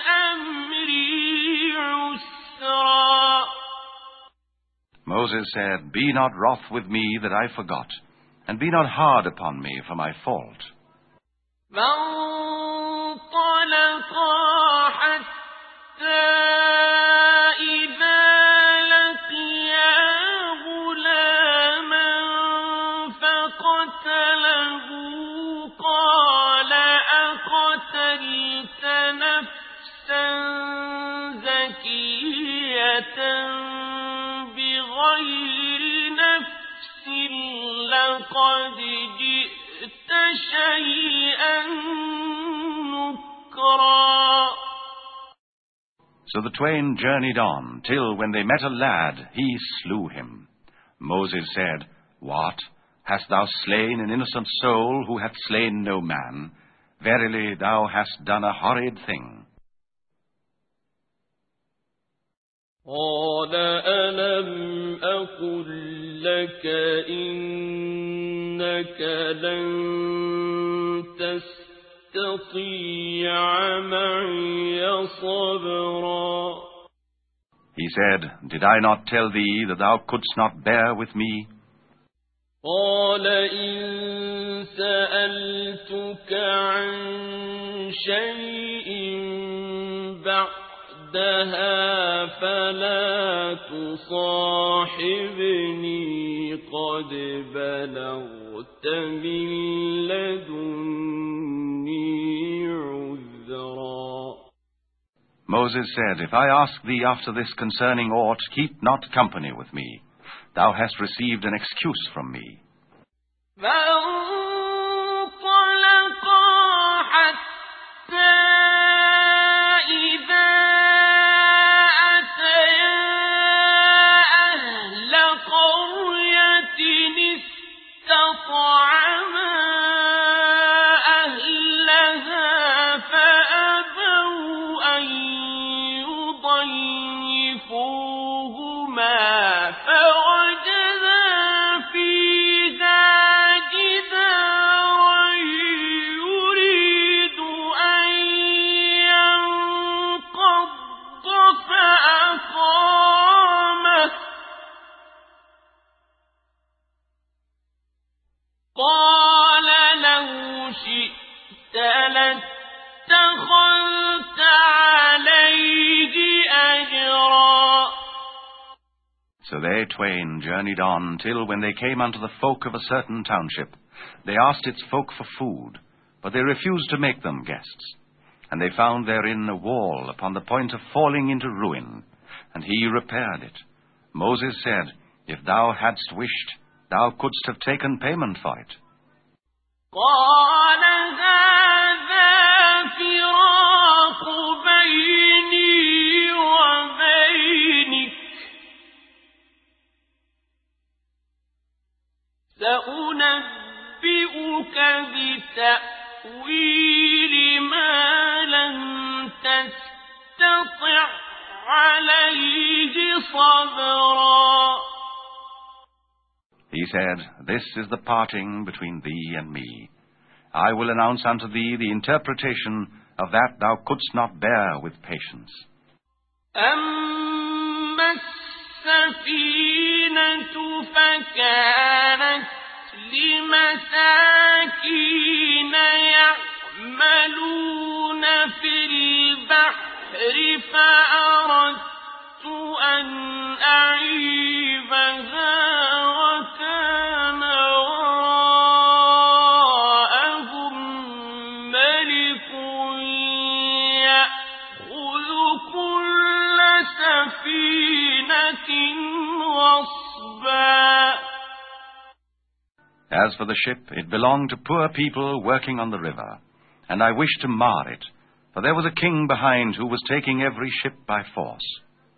أمري عسرا. Moses said, "Be not wroth with me that I forgot, and be not hard upon me for my fault." فانطلقا حتى إذا لقيا غلاما فقتله قال لقد جئت شيئا نكرا. So the twain journeyed on, till when they met a lad, he slew him. Moses said, What? Hast thou slain an innocent soul who hath slain no man? Verily thou hast done a horrid thing. قال ألم أقل لك إنك لن تستطيع معي صبرا. He said, Did I not tell thee that thou couldst not bear with me? قال إن سألتك عن شيء بعدها فلا تصاحبني قد بلغت من لدني عذرا. Moses said, If I ask thee after this concerning aught, keep not company with me. Thou hast received an excuse from me. فانطلقا حتى إذا أتيا أهل قرية استطعما أهلها فأبوا أن يضيفوهما فوجدا فيها جدارا يريد أن ينقض فأقامه. قال لو شئت لاتخذت عليه أجرا. So they twain journeyed on, till when they came unto the folk of a certain township, they asked its folk for food, but they refused to make them guests. And they found therein a wall upon the point of falling into ruin, and he repaired it. Moses said, If thou hadst wished, thou couldst have taken payment for it. قال هذا فراق بيني وبينك سأنبئك بتأويل ما لم تستطع عليه صبرا. He said, This is the parting between thee and me. I will announce unto thee the interpretation of that thou couldst not bear with patience. أما السفينة فكانت لمساكين يعملون في البحر فأردت أن أعيبها وكان وراءهم ملك يأخذ كل سفينة غصبا. As for the ship, it belonged to poor people working on the river, and I wished to mar it, for there was a king behind who was taking every ship by force.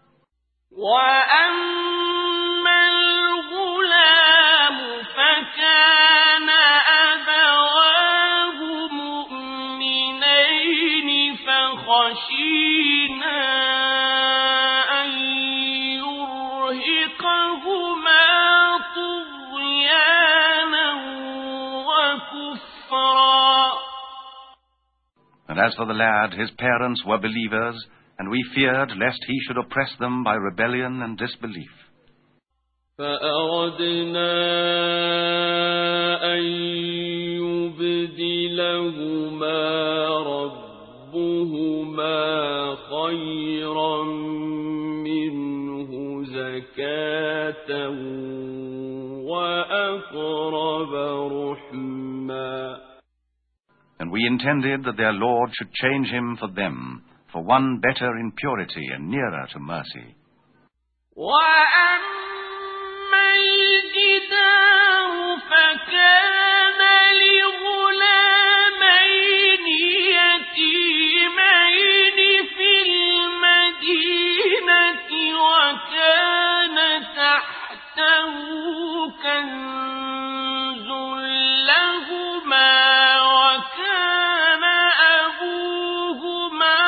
وَأَمَّا الْغُلَامُ فَكَانَ أَبَوَاهُ مُؤْمِنَيْنِ فَخَشِينَا أَن يُرْهِقَهُمَا طُغْيَانًا وَكُفْرًا. And as for the lad, his parents were believers, and we feared lest he should oppress them by rebellion and disbelief. فأردنا أن يبدلهما ربهما خيرا منه زكاة وأقرب رحما. And we intended that their Lord should change him for them, for one better in purity and nearer to mercy. وَأَمَّا الْجِدَارُ فَكَانَ كنز لهما وكان أبوهما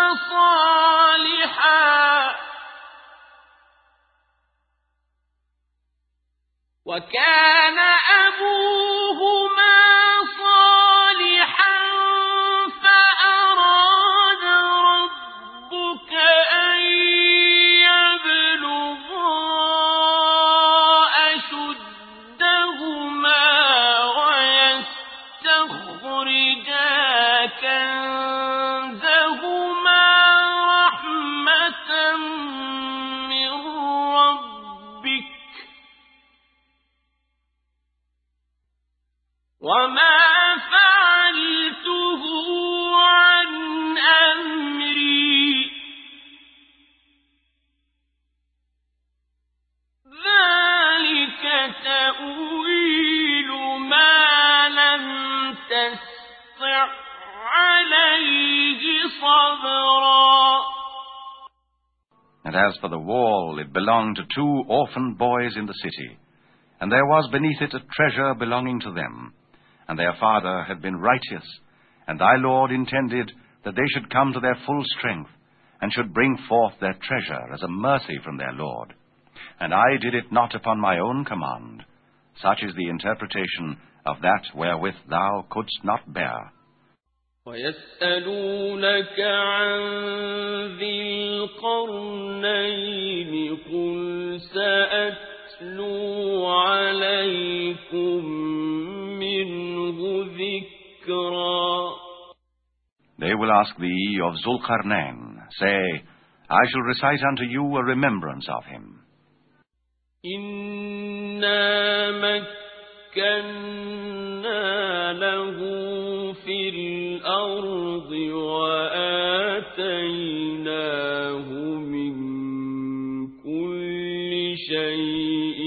صالحا فأراد ربك أن يبلغا أشدهما ويستخرجا كنزهما رحمة من ربك وما فعلته عن أمري ذلك تأويل ما لم تستطع عليه صبرا. And as for the wall, it belonged to 2 orphan boys in the city, and there was beneath it a treasure belonging to them. And their father had been righteous, and thy Lord intended that they should come to their full strength, and should bring forth their treasure as a mercy from their Lord. And I did it not upon my own command. Such is the interpretation of that wherewith thou couldst not bear. وَيَسْأَلُونَكَ عَنْ ذِي الْقَرْنَيْنِ قُلْ سَأَتْلُو عَلَيْكُمْ مِنْهُ ذِكْرًا. They will ask thee of Zulqarnain. Say, I shall recite unto you a remembrance of him. إِنَّا مَكَّنَّا لَهُ فِي الْأَرْضِ وَآتَيْنَاهُ مِنْ كُلِّ شَيْءٍ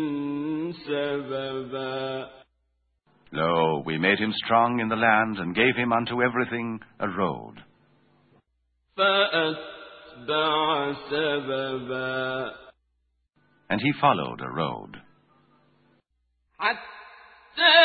سَبَبًا. Lo, we made him strong in the land, and gave him unto everything a road. فَأَتْبَعَ سَبَبًا. And he followed a road. حَتَّى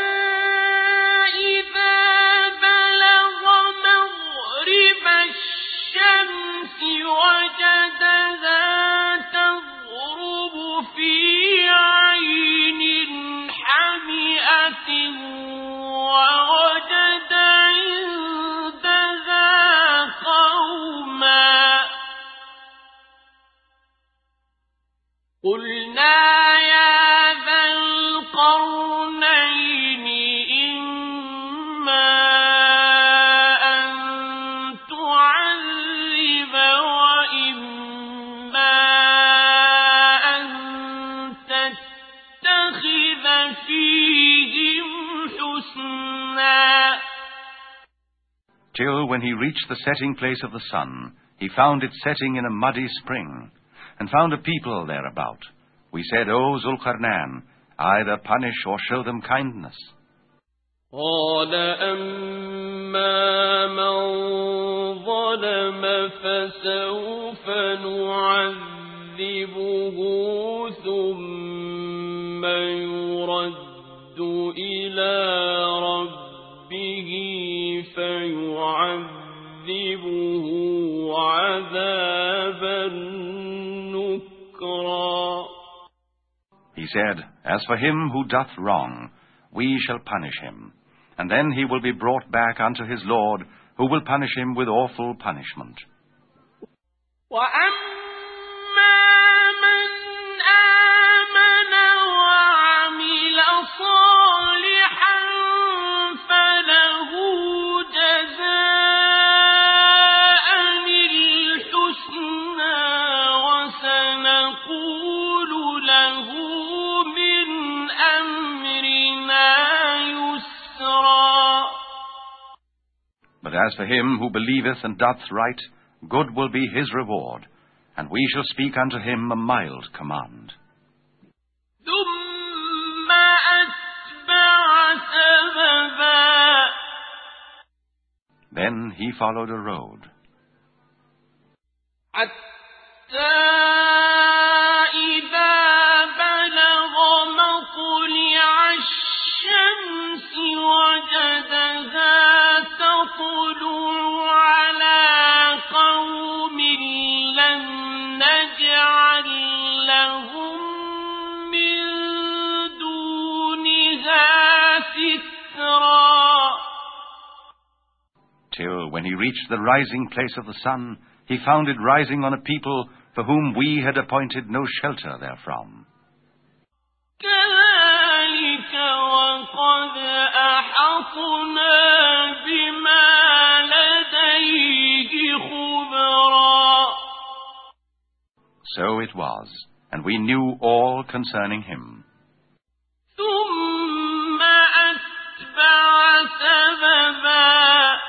إِذَا بَلَغَ مَغْرِبَ الشَّمْسِ وَجَدَهَا تَغْرُبُ فِي عَيْنٍ حَمِئَةٍ وَوَجَدَ عِندَهَا قَوْمًا قُلْنَا يَا ذَا الْقَرْنَيْنِ إِمَّا أَن تُعَذِّبَ وَإِمَّا أَن تَتَّخِذَ فِيهِمْ حُسْنًا. Till when he reached the setting place of the sun, he found it setting in a muddy spring, and found a people thereabout. We said, O Zulqarnain, either punish or show them kindness. قَالَ أَمَّا مَنْ ظَلَمَ فَسَوْفَ نُعَذِّبُهُ ثُمَّ يُرَدُّ إِلَى رَبِّهِ فَيُعَذِّبُهُ عَذَابًا نُكْرًا. He said, As for him who doth wrong, we shall punish him, and then he will be brought back unto his Lord, who will punish him with awful punishment. وَأَمَّا مَنْ آمَنَ وَعَمِلَ صَالِحًا فَلَهُ جَزَاءً الْحُسْنَى وَسَنَقُولُ لَهُ مِنْ أَمْرِنَا يُسْرًا. But as for him who believeth and doth right, good will be his reward, and we shall speak unto him a mild command. ثُمَّ أَتْبَعَ سَبَبًا. Then he followed a road. حَتَّى إِذَا بَلَغَ مَطْلَعَ till when he reached the rising place of the sun, he found it rising on a people for whom we had appointed no shelter therefrom. كذلك وقد أحطنا بما لديه خبرا. So it was, and we knew all concerning him. ثم أتبع سببا.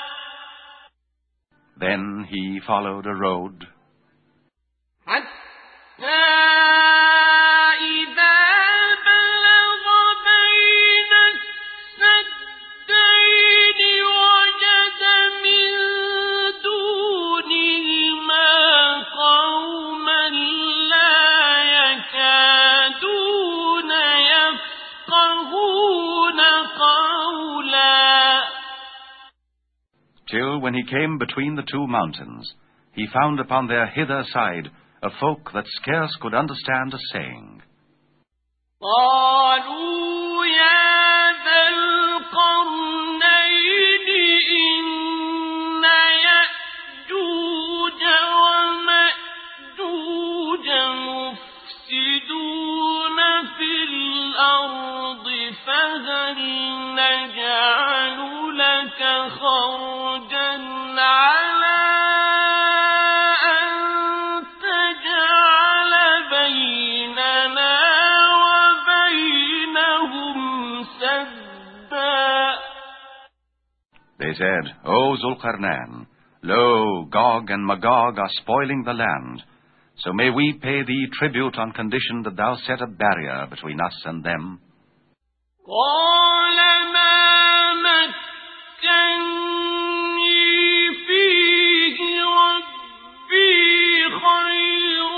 Then he followed a road, حتى إذا بلغ بين السدين وجد من دونهما قوما لا يكادون يفقهون قولا. till when he came between the two mountains, he found upon their hither side a folk that scarce could understand a saying. قالوا يا ذا القرنين إن يأجوج ومأجوج مفسدون في الأرض فهل نجعل لك خرجا على أن تجعل بيننا وبينهم سدا. They said, O Zulqarnain, lo, Gog and Magog are spoiling the land, so may we pay thee tribute on condition that thou set a barrier between us and them. قال ما مكني فيه ربي خير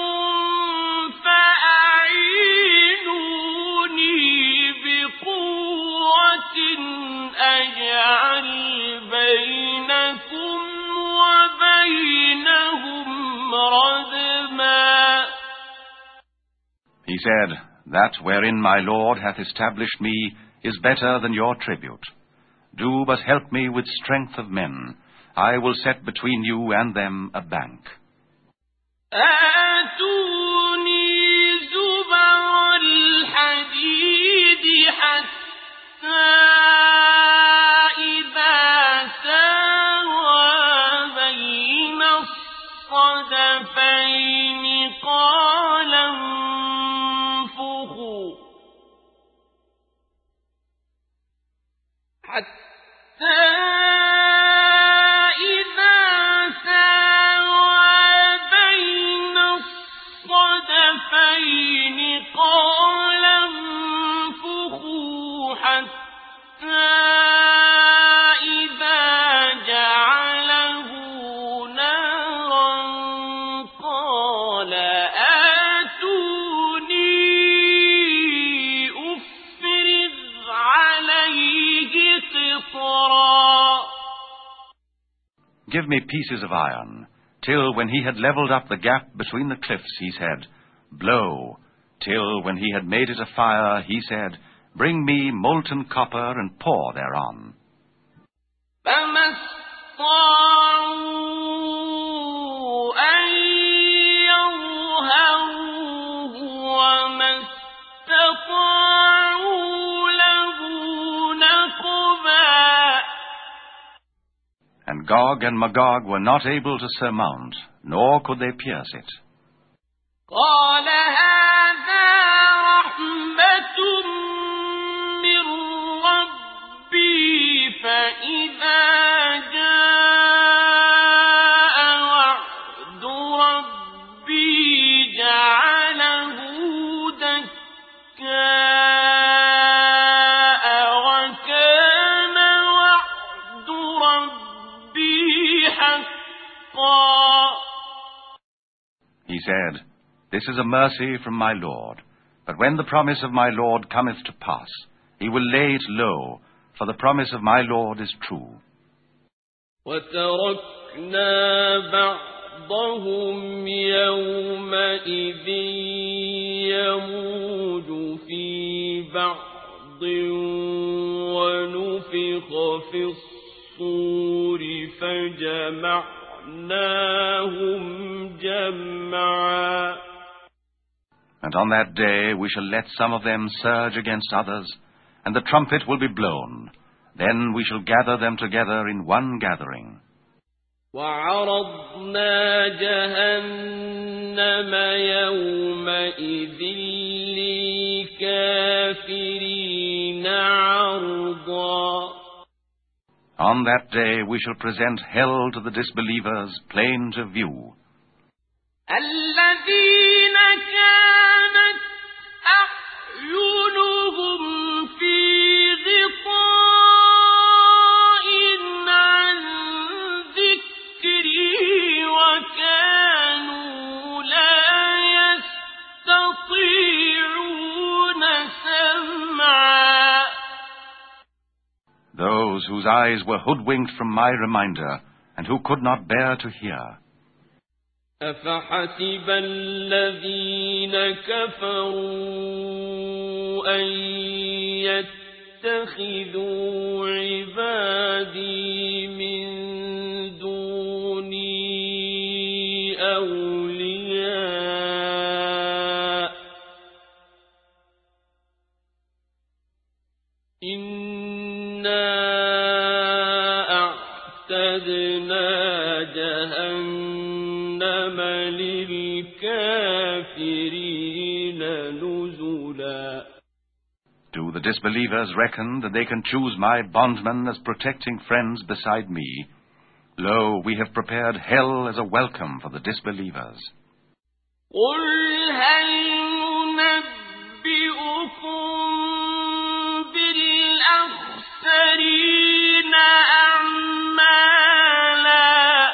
فأعينوني بقوة أجعل بينكم وبينهم ردما. He said, That wherein my Lord hath established me is better than your tribute. Do but help me with strength of men. I will set between you and them a bank. آتوني زبر الحديد حتى إذا ساوى بين الصدفين قال انفخوا حتى إذا ساوى بين الصدفين قال انفخوا حتى إذا جعله نارا قال آتوني أفرغ عليه قطرا. Give me pieces of iron, till when he had levelled up the gap between the cliffs, he said, Blow, till when he had made it a fire, he said, Bring me molten copper and pour thereon. فما استطاعوا أن يظهروه وما استطاعوا له نقبا. And Gog and Magog were not able to surmount, nor could they pierce it. قال هذا رحمة من ربي فإذا جاء وعد ربي جعله دكاء وكان وعد ربي حقا. He said, This is a mercy from my Lord. But when the promise of my Lord cometh to pass, he will lay it low, for the promise of my Lord is true. وتركنا بعضهم يومئذ يموج في بعض ونفخ في الصور فجمعناهم جمعا. And on that day we shall let some of them surge against others, and the trumpet will be blown. Then we shall gather them together in one gathering. وعرضنا جهنم يومئذ للكافرين عرضا. On that day we shall present hell to the disbelievers, plain to view. الذين كانت أعينهم في غطاء عن ذكري وكانوا لا يستطيعون سمعا. Those whose eyes were hoodwinked from my reminder, and who could not bear to hear. أفحسب الذين كفروا أن يتخذوا عبادي من دوني أولياء إنا أعتدنا جهنم للكافرين نزلا. Do the disbelievers reckon that they can choose my bondmen as protecting friends beside me? Lo, we have prepared hell as a welcome for the disbelievers. قل هل ننبئكم بالأخسرين أعمالا.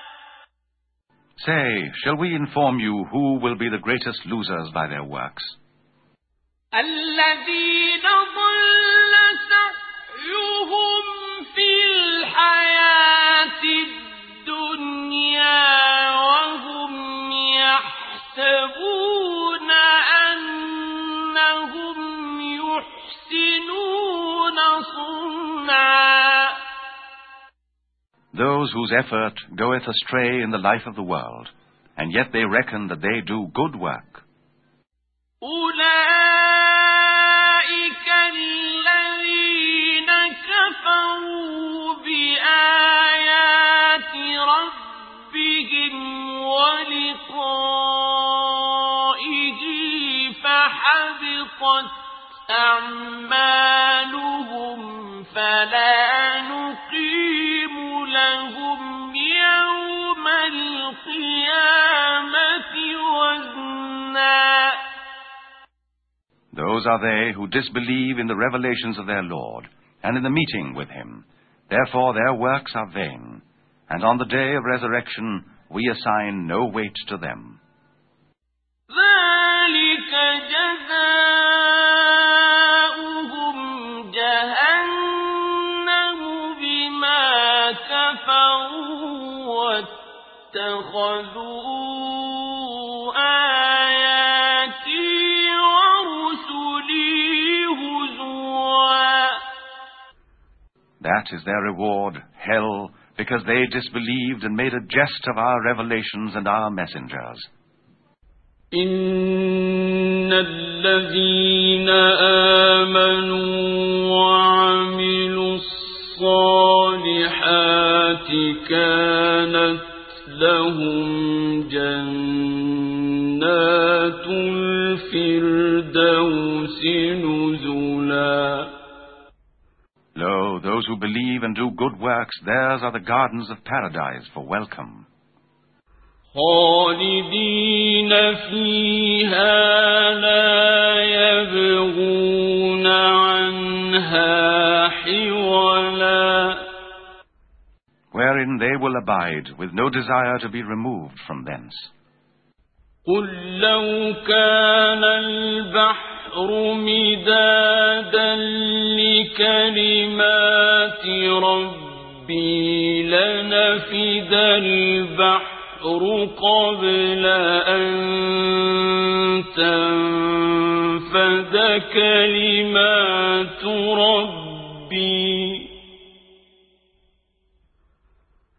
Say, shall we inform you who will be the greatest losers by their works? الذين ضل سعيهم في الحياة الدنيا وهم يحسبون أنهم يحسنون صنعا. Those whose effort goeth astray in the life of the world, and yet they reckon that they do good work. أولئك الذين كفروا بآيات ربهم ولقائه فحبطت أعمالهم فلا نقيم لهم يوم القيامة وزنا. Those are they who disbelieve in the revelations of their Lord, and in the meeting with Him. Therefore their works are vain, and on the day of resurrection we assign no weight to them. ذلك جزاؤهم جهنم بما كفروا واتخذوا That is their reward, hell, because they disbelieved and made a jest of our revelations and our messengers. إن الذين آمنوا وعملوا الصالحات كانت لهم جنات الفردوس نزلا. Lo, those who believe and do good works, theirs are the gardens of paradise for welcome. خالدين فيها لا يبغون عنها حولا. Wherein they will abide, with no desire to be removed from thence. قل لو كان البحر مدادا لكلمات ربي لنفد البحر قبل أن تنفد كلمات ربي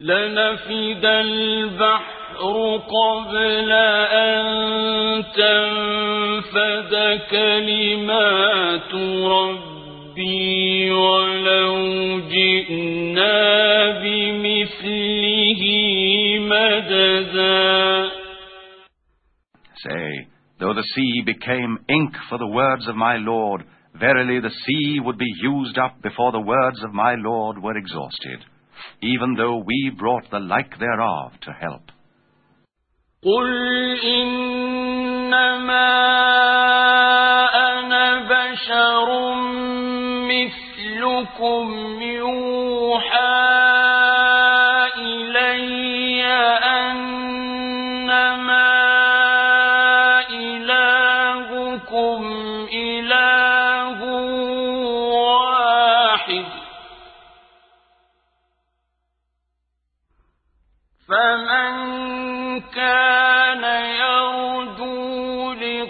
لنفد البحر قبل أن تنفد كلمات ربي ولو جئنا بمثله مددا. Say, though the sea became ink for the words of my Lord, verily the sea would be used up before the words of my Lord were exhausted, even though we brought the like thereof to help. قُلْ إِنَّمَا أَنَا بَشَرٌ مِثْلُكُمْ يُوحَى إِلَيَّ أَنَّمَا إِلَٰهُكُمْ إِلَٰهٌ وَاحِدٌ فَمَنْ كَانَ يَرْجُو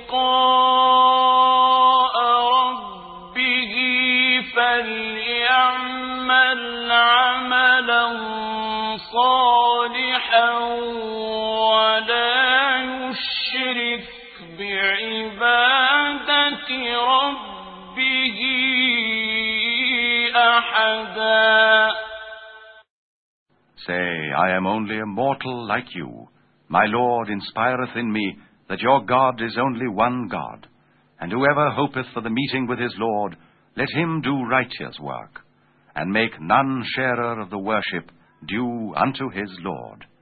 لِقَاءَ رَبِّهِ فَلْيَعْمَلْ عَمَلًا صَالِحًا وَلَا يُشْرِكْ بِعِبَادَةِ رَبِّهِ أَحَدًا. Say, I am only a mortal like you. My Lord inspireth in me that your God is only one God, and whoever hopeth for the meeting with his Lord, let him do righteous work, and make none sharer of the worship due unto his Lord.